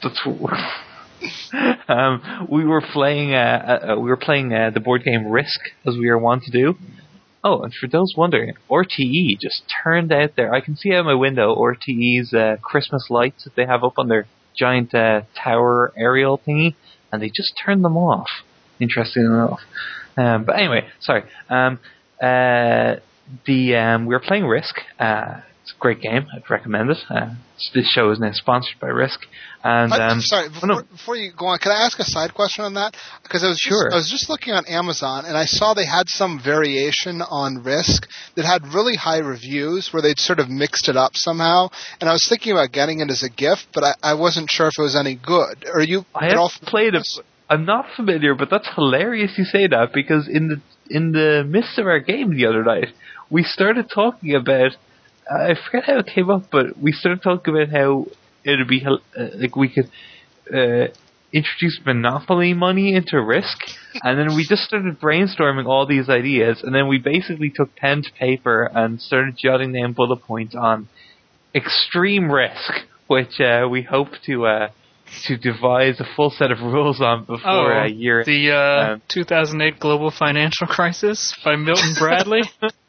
we were playing the board game Risk, as we are wont to do. Oh, and for those wondering, RTE just turned out I can see out my window RTE's Christmas lights that they have up on their giant tower aerial thingy, and they just turned them off, interesting enough. But anyway, sorry. we were playing Risk. It's a great game. I'd recommend it. This show is now sponsored by Risk. And sorry, before you go on, can I ask a side question on that? Because I was just looking on Amazon and I saw they had some variation on Risk that had really high reviews where they'd sort of mixed it up somehow. And I was thinking about getting it as a gift, but I wasn't sure if it was any good. I have played it. I'm not familiar, but that's hilarious you say that, because in the midst of our game the other night, we started talking about. I forget how it came up, but we started talking about how it'd be like we could introduce Monopoly money into Risk, and then we just started brainstorming all these ideas, and then we basically took pen to paper and started jotting down bullet points on extreme risk, which we hope to devise a full set of rules on before a year. The 2008 Global Financial Crisis by Milton Bradley.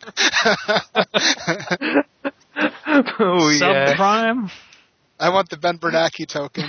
Subprime. I want the Ben Bernanke token.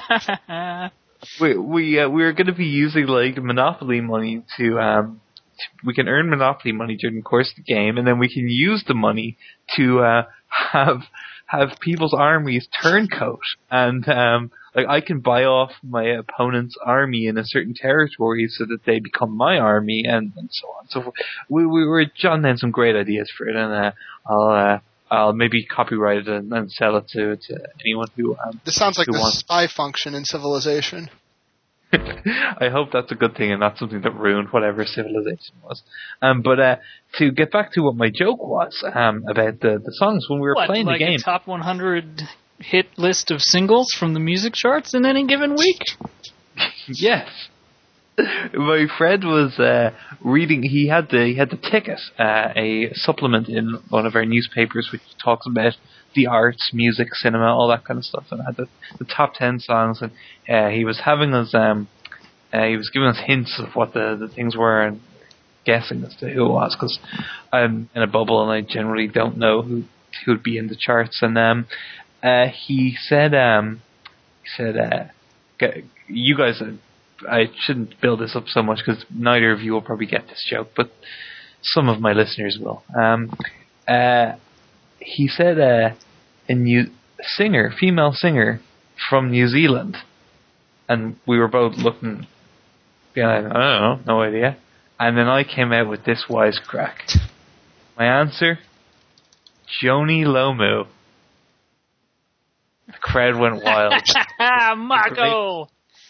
We're going to be using like Monopoly money to we can earn Monopoly money during the course of the game, and then we can use the money to have people's armies turncoat, and like I can buy off my opponent's army in a certain territory so that they become my army, and so on. So we were jotting down some great ideas for it, and I'll maybe copyright it and sell it to anyone who. This sounds like the spy function in Civilization. I hope that's a good thing and not something that ruined whatever Civilization was. But to get back to what my joke was about the songs when we were playing the game. A top 100 hit list of singles from the music charts in any given week? Yes. My friend was reading. He had the ticket, a supplement in one of our newspapers which talks about the arts, music, cinema, all that kind of stuff, and had the top 10 songs. And he was having us, he was giving us hints of what the things were and guessing as to who it was, because I'm in a bubble and I generally don't know who would be in the charts. And he said, you guys. I shouldn't build this up so much because neither of you will probably get this joke, but some of my listeners will. He said a female singer from New Zealand, and we were both looking, being like, I don't know, no idea. And then I came out with this wisecrack. My answer, Joni Lomu. The crowd went wild. Mako!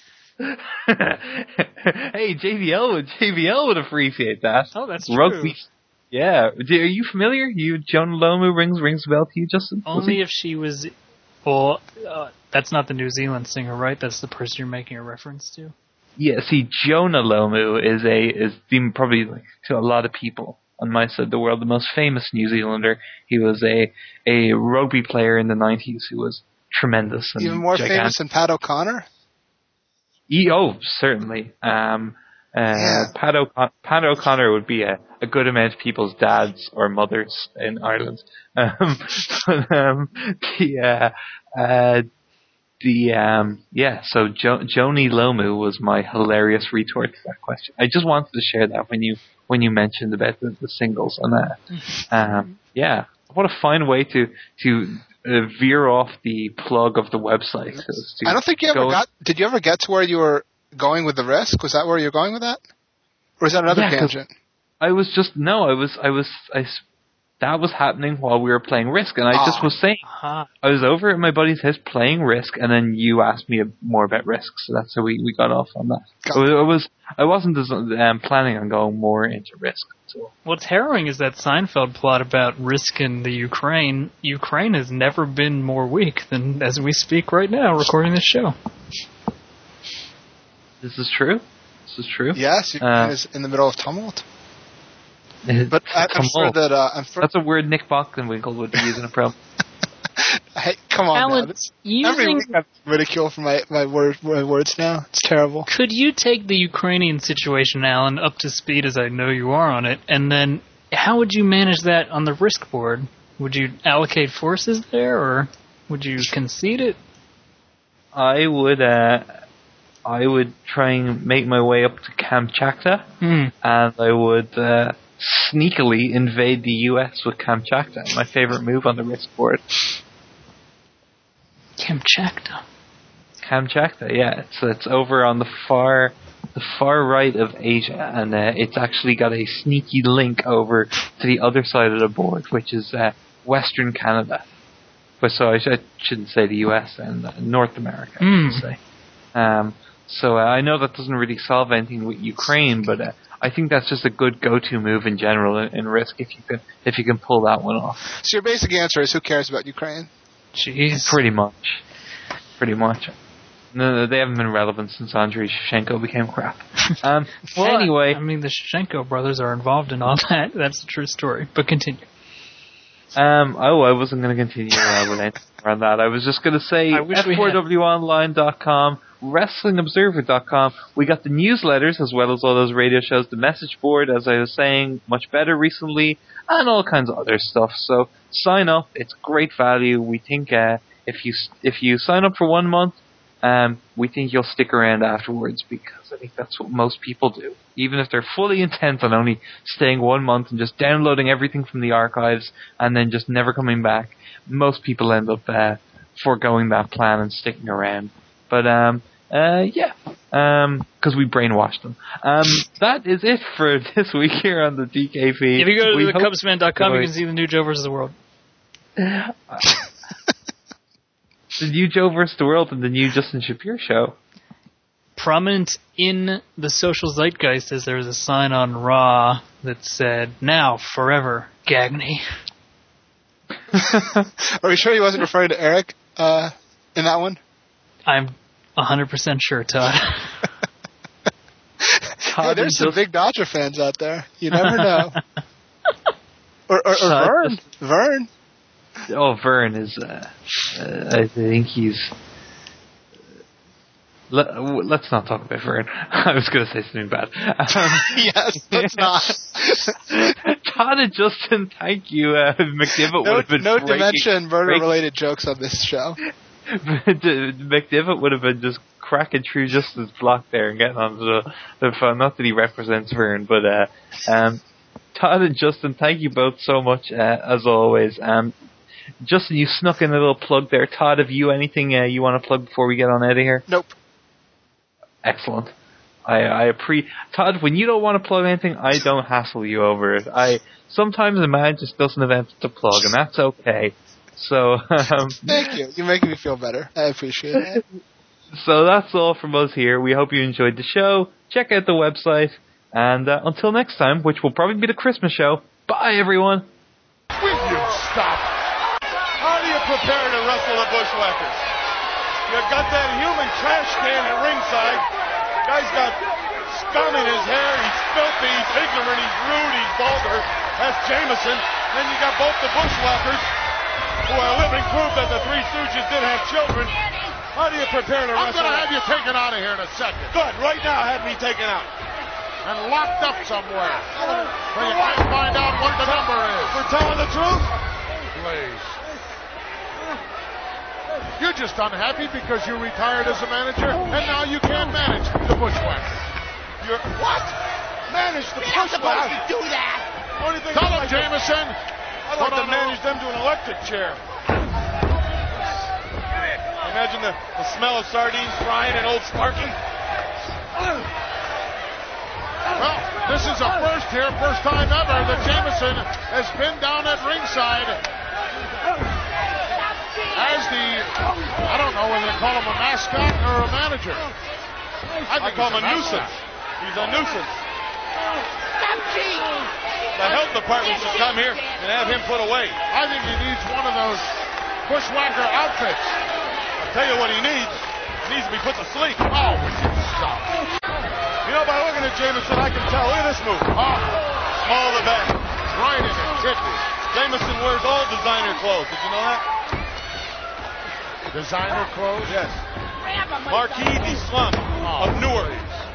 Hey, JVL would appreciate that. Oh, that's true. Rugby. Yeah. Are you familiar? Joni Lomu rings a bell to you, Justin? Only if she was. Well, that's not the New Zealand singer, right? That's the person you're making a reference to. Yeah. See, Jonah Lomu is probably like, to a lot of people on my side of the world the most famous New Zealander. He was a rugby player in the 90s who was tremendous and even more gigantic. Famous than Pat O'Connor. Certainly. Pat O'Connor would be a good amount of people's dads or mothers in Ireland. So Joni Lomu was my hilarious retort to that question. I just wanted to share that when you mentioned about the singles on that. What a fine way to veer off the plug of the website. I don't think you ever got. Did you ever get to where you were going with the Risk? Was that where you're going with that, or is that another tangent? That was happening while we were playing Risk, and I just was saying, I was over at my buddy's house playing Risk, and then you asked me more about Risk, so that's how we got off on that. I wasn't planning on going more into Risk. So. What's harrowing is that Seinfeld plot about Risk in the Ukraine. Ukraine has never been more weak than as we speak right now, recording this show. This is true. Yes, Ukraine is in the middle of tumult. But I'm sure that that's a word Nick Bockenwinkle would be using a promo. Hey, come on, Alan, every week I'm ridicule for my words now. It's terrible. Could you take the Ukrainian situation, Alan, up to speed as I know you are on it, and then how would you manage that on the Risk board? Would you allocate forces there, or would you concede it? I would try and make my way up to Kamchatka, and I would sneakily invade the US with Kamchatka, my favorite move on the Risk board. Kamchatka, yeah. It's over on the far right of Asia, and it's actually got a sneaky link over to the other side of the board, which is Western Canada. But so I shouldn't say the US and North America, I should say. So I know that doesn't really solve anything with Ukraine, but I think that's just a good go-to move in general in Risk if you can pull that one off. So your basic answer is, who cares about Ukraine? Jeez. Pretty much. No, they haven't been relevant since Andrei Shevchenko became crap. Well, anyway, I mean, the Shevchenko brothers are involved in all that. That's a true story. But continue. I wasn't going to continue with anything around that. I was just going to say F4WOnline.com, WrestlingObserver.com. We got the newsletters as well as all those radio shows, the message board, as I was saying, much better recently, and all kinds of other stuff. So sign up. It's great value. We think if you sign up for 1 month, we think you'll stick around afterwards, because I think that's what most people do. Even if they're fully intent on only staying 1 month and just downloading everything from the archives and then just never coming back, most people end up foregoing that plan and sticking around. But because we brainwashed them. That is it for this week here on the DK feed. If you go to thecubsman.com, you can see the new Joe vs. the World. The new Joe vs. the World and the new Justin Shapiro show. Prominent in the social zeitgeist is there was a sign on Raw that said, "Now, forever, Gagney." Are we sure he wasn't referring to Eric in that one? I'm 100% sure, Todd. Hey, there's some big Dodger fans out there. You never know. or Vern. Oh, Vern is. I think he's. Let's not talk about Vern. I was going to say something bad. Yes, let's not. Todd and Justin, thank you. McDivitt would have been no Dimension murder-related jokes on this show. McDivitt would have been just cracking through Justin's block there and getting onto the phone. Not that he represents Vern, but Todd and Justin, thank you both so much as always. Justin, you snuck in a little plug there. Todd, have you anything you want to plug before we get on out of here? Nope. Excellent. Todd, when you don't want to plug anything, I don't hassle you over it. Sometimes a man just doesn't have anything to plug, and that's okay. So, thank you. You're making me feel better. I appreciate it. So that's all from us here. We hope you enjoyed the show. Check out the website, and until next time, which will probably be the Christmas show. Bye, everyone. Will you stop? How do you prepare to wrestle the Bushwhackers? You got that human trash can at ringside. Guy's got scum in his hair. He's filthy. He's ignorant. He's rude. He's vulgar. That's Jameson. Then you got both the Bushwhackers, who are living proof that the Three Stooges did have children. How do you prepare to wrestle? I'm going to have you taken out of here in a second. Good. Right now, have me taken out. And locked up somewhere. So you can't find out what the number is. For telling the truth? Please. You're just unhappy because you retired as a manager, and now you can't manage the Bushwhackers. You're what? Manage the You're not supposed to do that. Only thing Tell I him, like Jameson. I'd like to manage them to an electric chair. Imagine the smell of sardines frying and Old Sparky. Well, this is a first here, first time ever that Jameson has been down at ringside as I don't know whether to call him a mascot or a manager. I call him a nuisance. He's a nuisance. The health department should come here and have him put away. I think he needs one of those Bushwhacker outfits. I'll tell you what he needs. He needs to be put to sleep. Oh, would you stop? You know, by looking at Jameson, I can tell. Look at this move. Oh, Small of the back. right in the kidney. Jameson wears all designer clothes. Did you know that? Designer clothes? Yes. Marquis de Slum of Newark.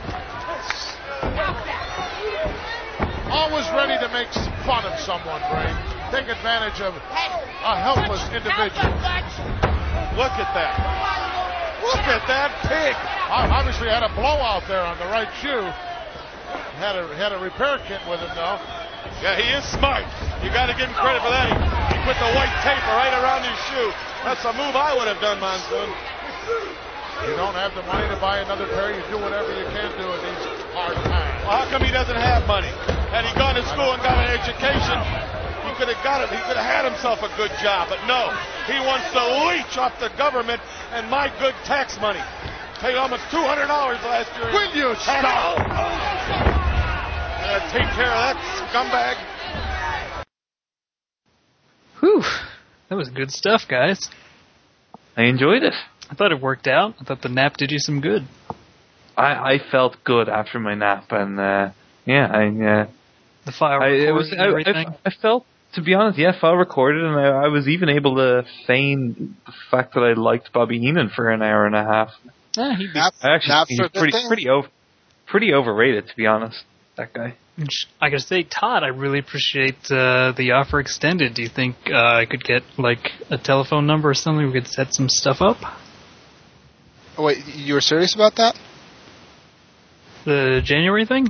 Always ready to make fun of someone, Ray. Take advantage of a helpless individual. Look at that. Look at that pig. Obviously had a blowout there on the right shoe. Had a repair kit with him, though. Yeah, he is smart. You got to give him credit for that. He put the white tape right around his shoe. That's a move I would have done, Monsoon. You don't have the money to buy another pair. You do whatever you can do in these hard times. Well, how come he doesn't have money? Had he gone to school and got an education, he could have got it. He could have had himself a good job. But no, he wants to leech off the government and my good tax money. Paid almost $200 last year. Will you stop? Take care of that scumbag. Whew. That was good stuff, guys. I enjoyed it. I thought it worked out. I thought the nap did you some good. I felt good after my nap, and The file recorded and everything. I felt, to be honest, file recorded, and I was even able to feign the fact that I liked Bobby Heenan for an hour and a half. I actually think he's pretty overrated, to be honest. That guy. I gotta say, Todd, I really appreciate the offer extended. Do you think I could get like a telephone number or something? We could set some stuff up. Oh, wait, you were serious about that? The January thing?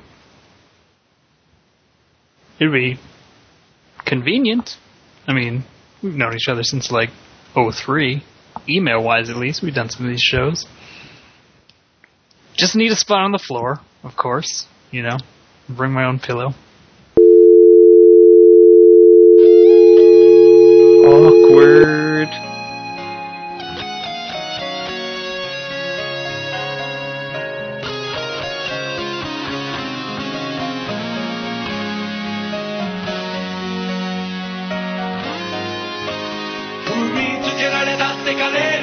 It'd be convenient. I mean, we've known each other since like 2003. Email-wise, at least. We've done some of these shows. Just need a spot on the floor, of course. You know, bring my own pillow. Awkward. Fu 見つけられたってかね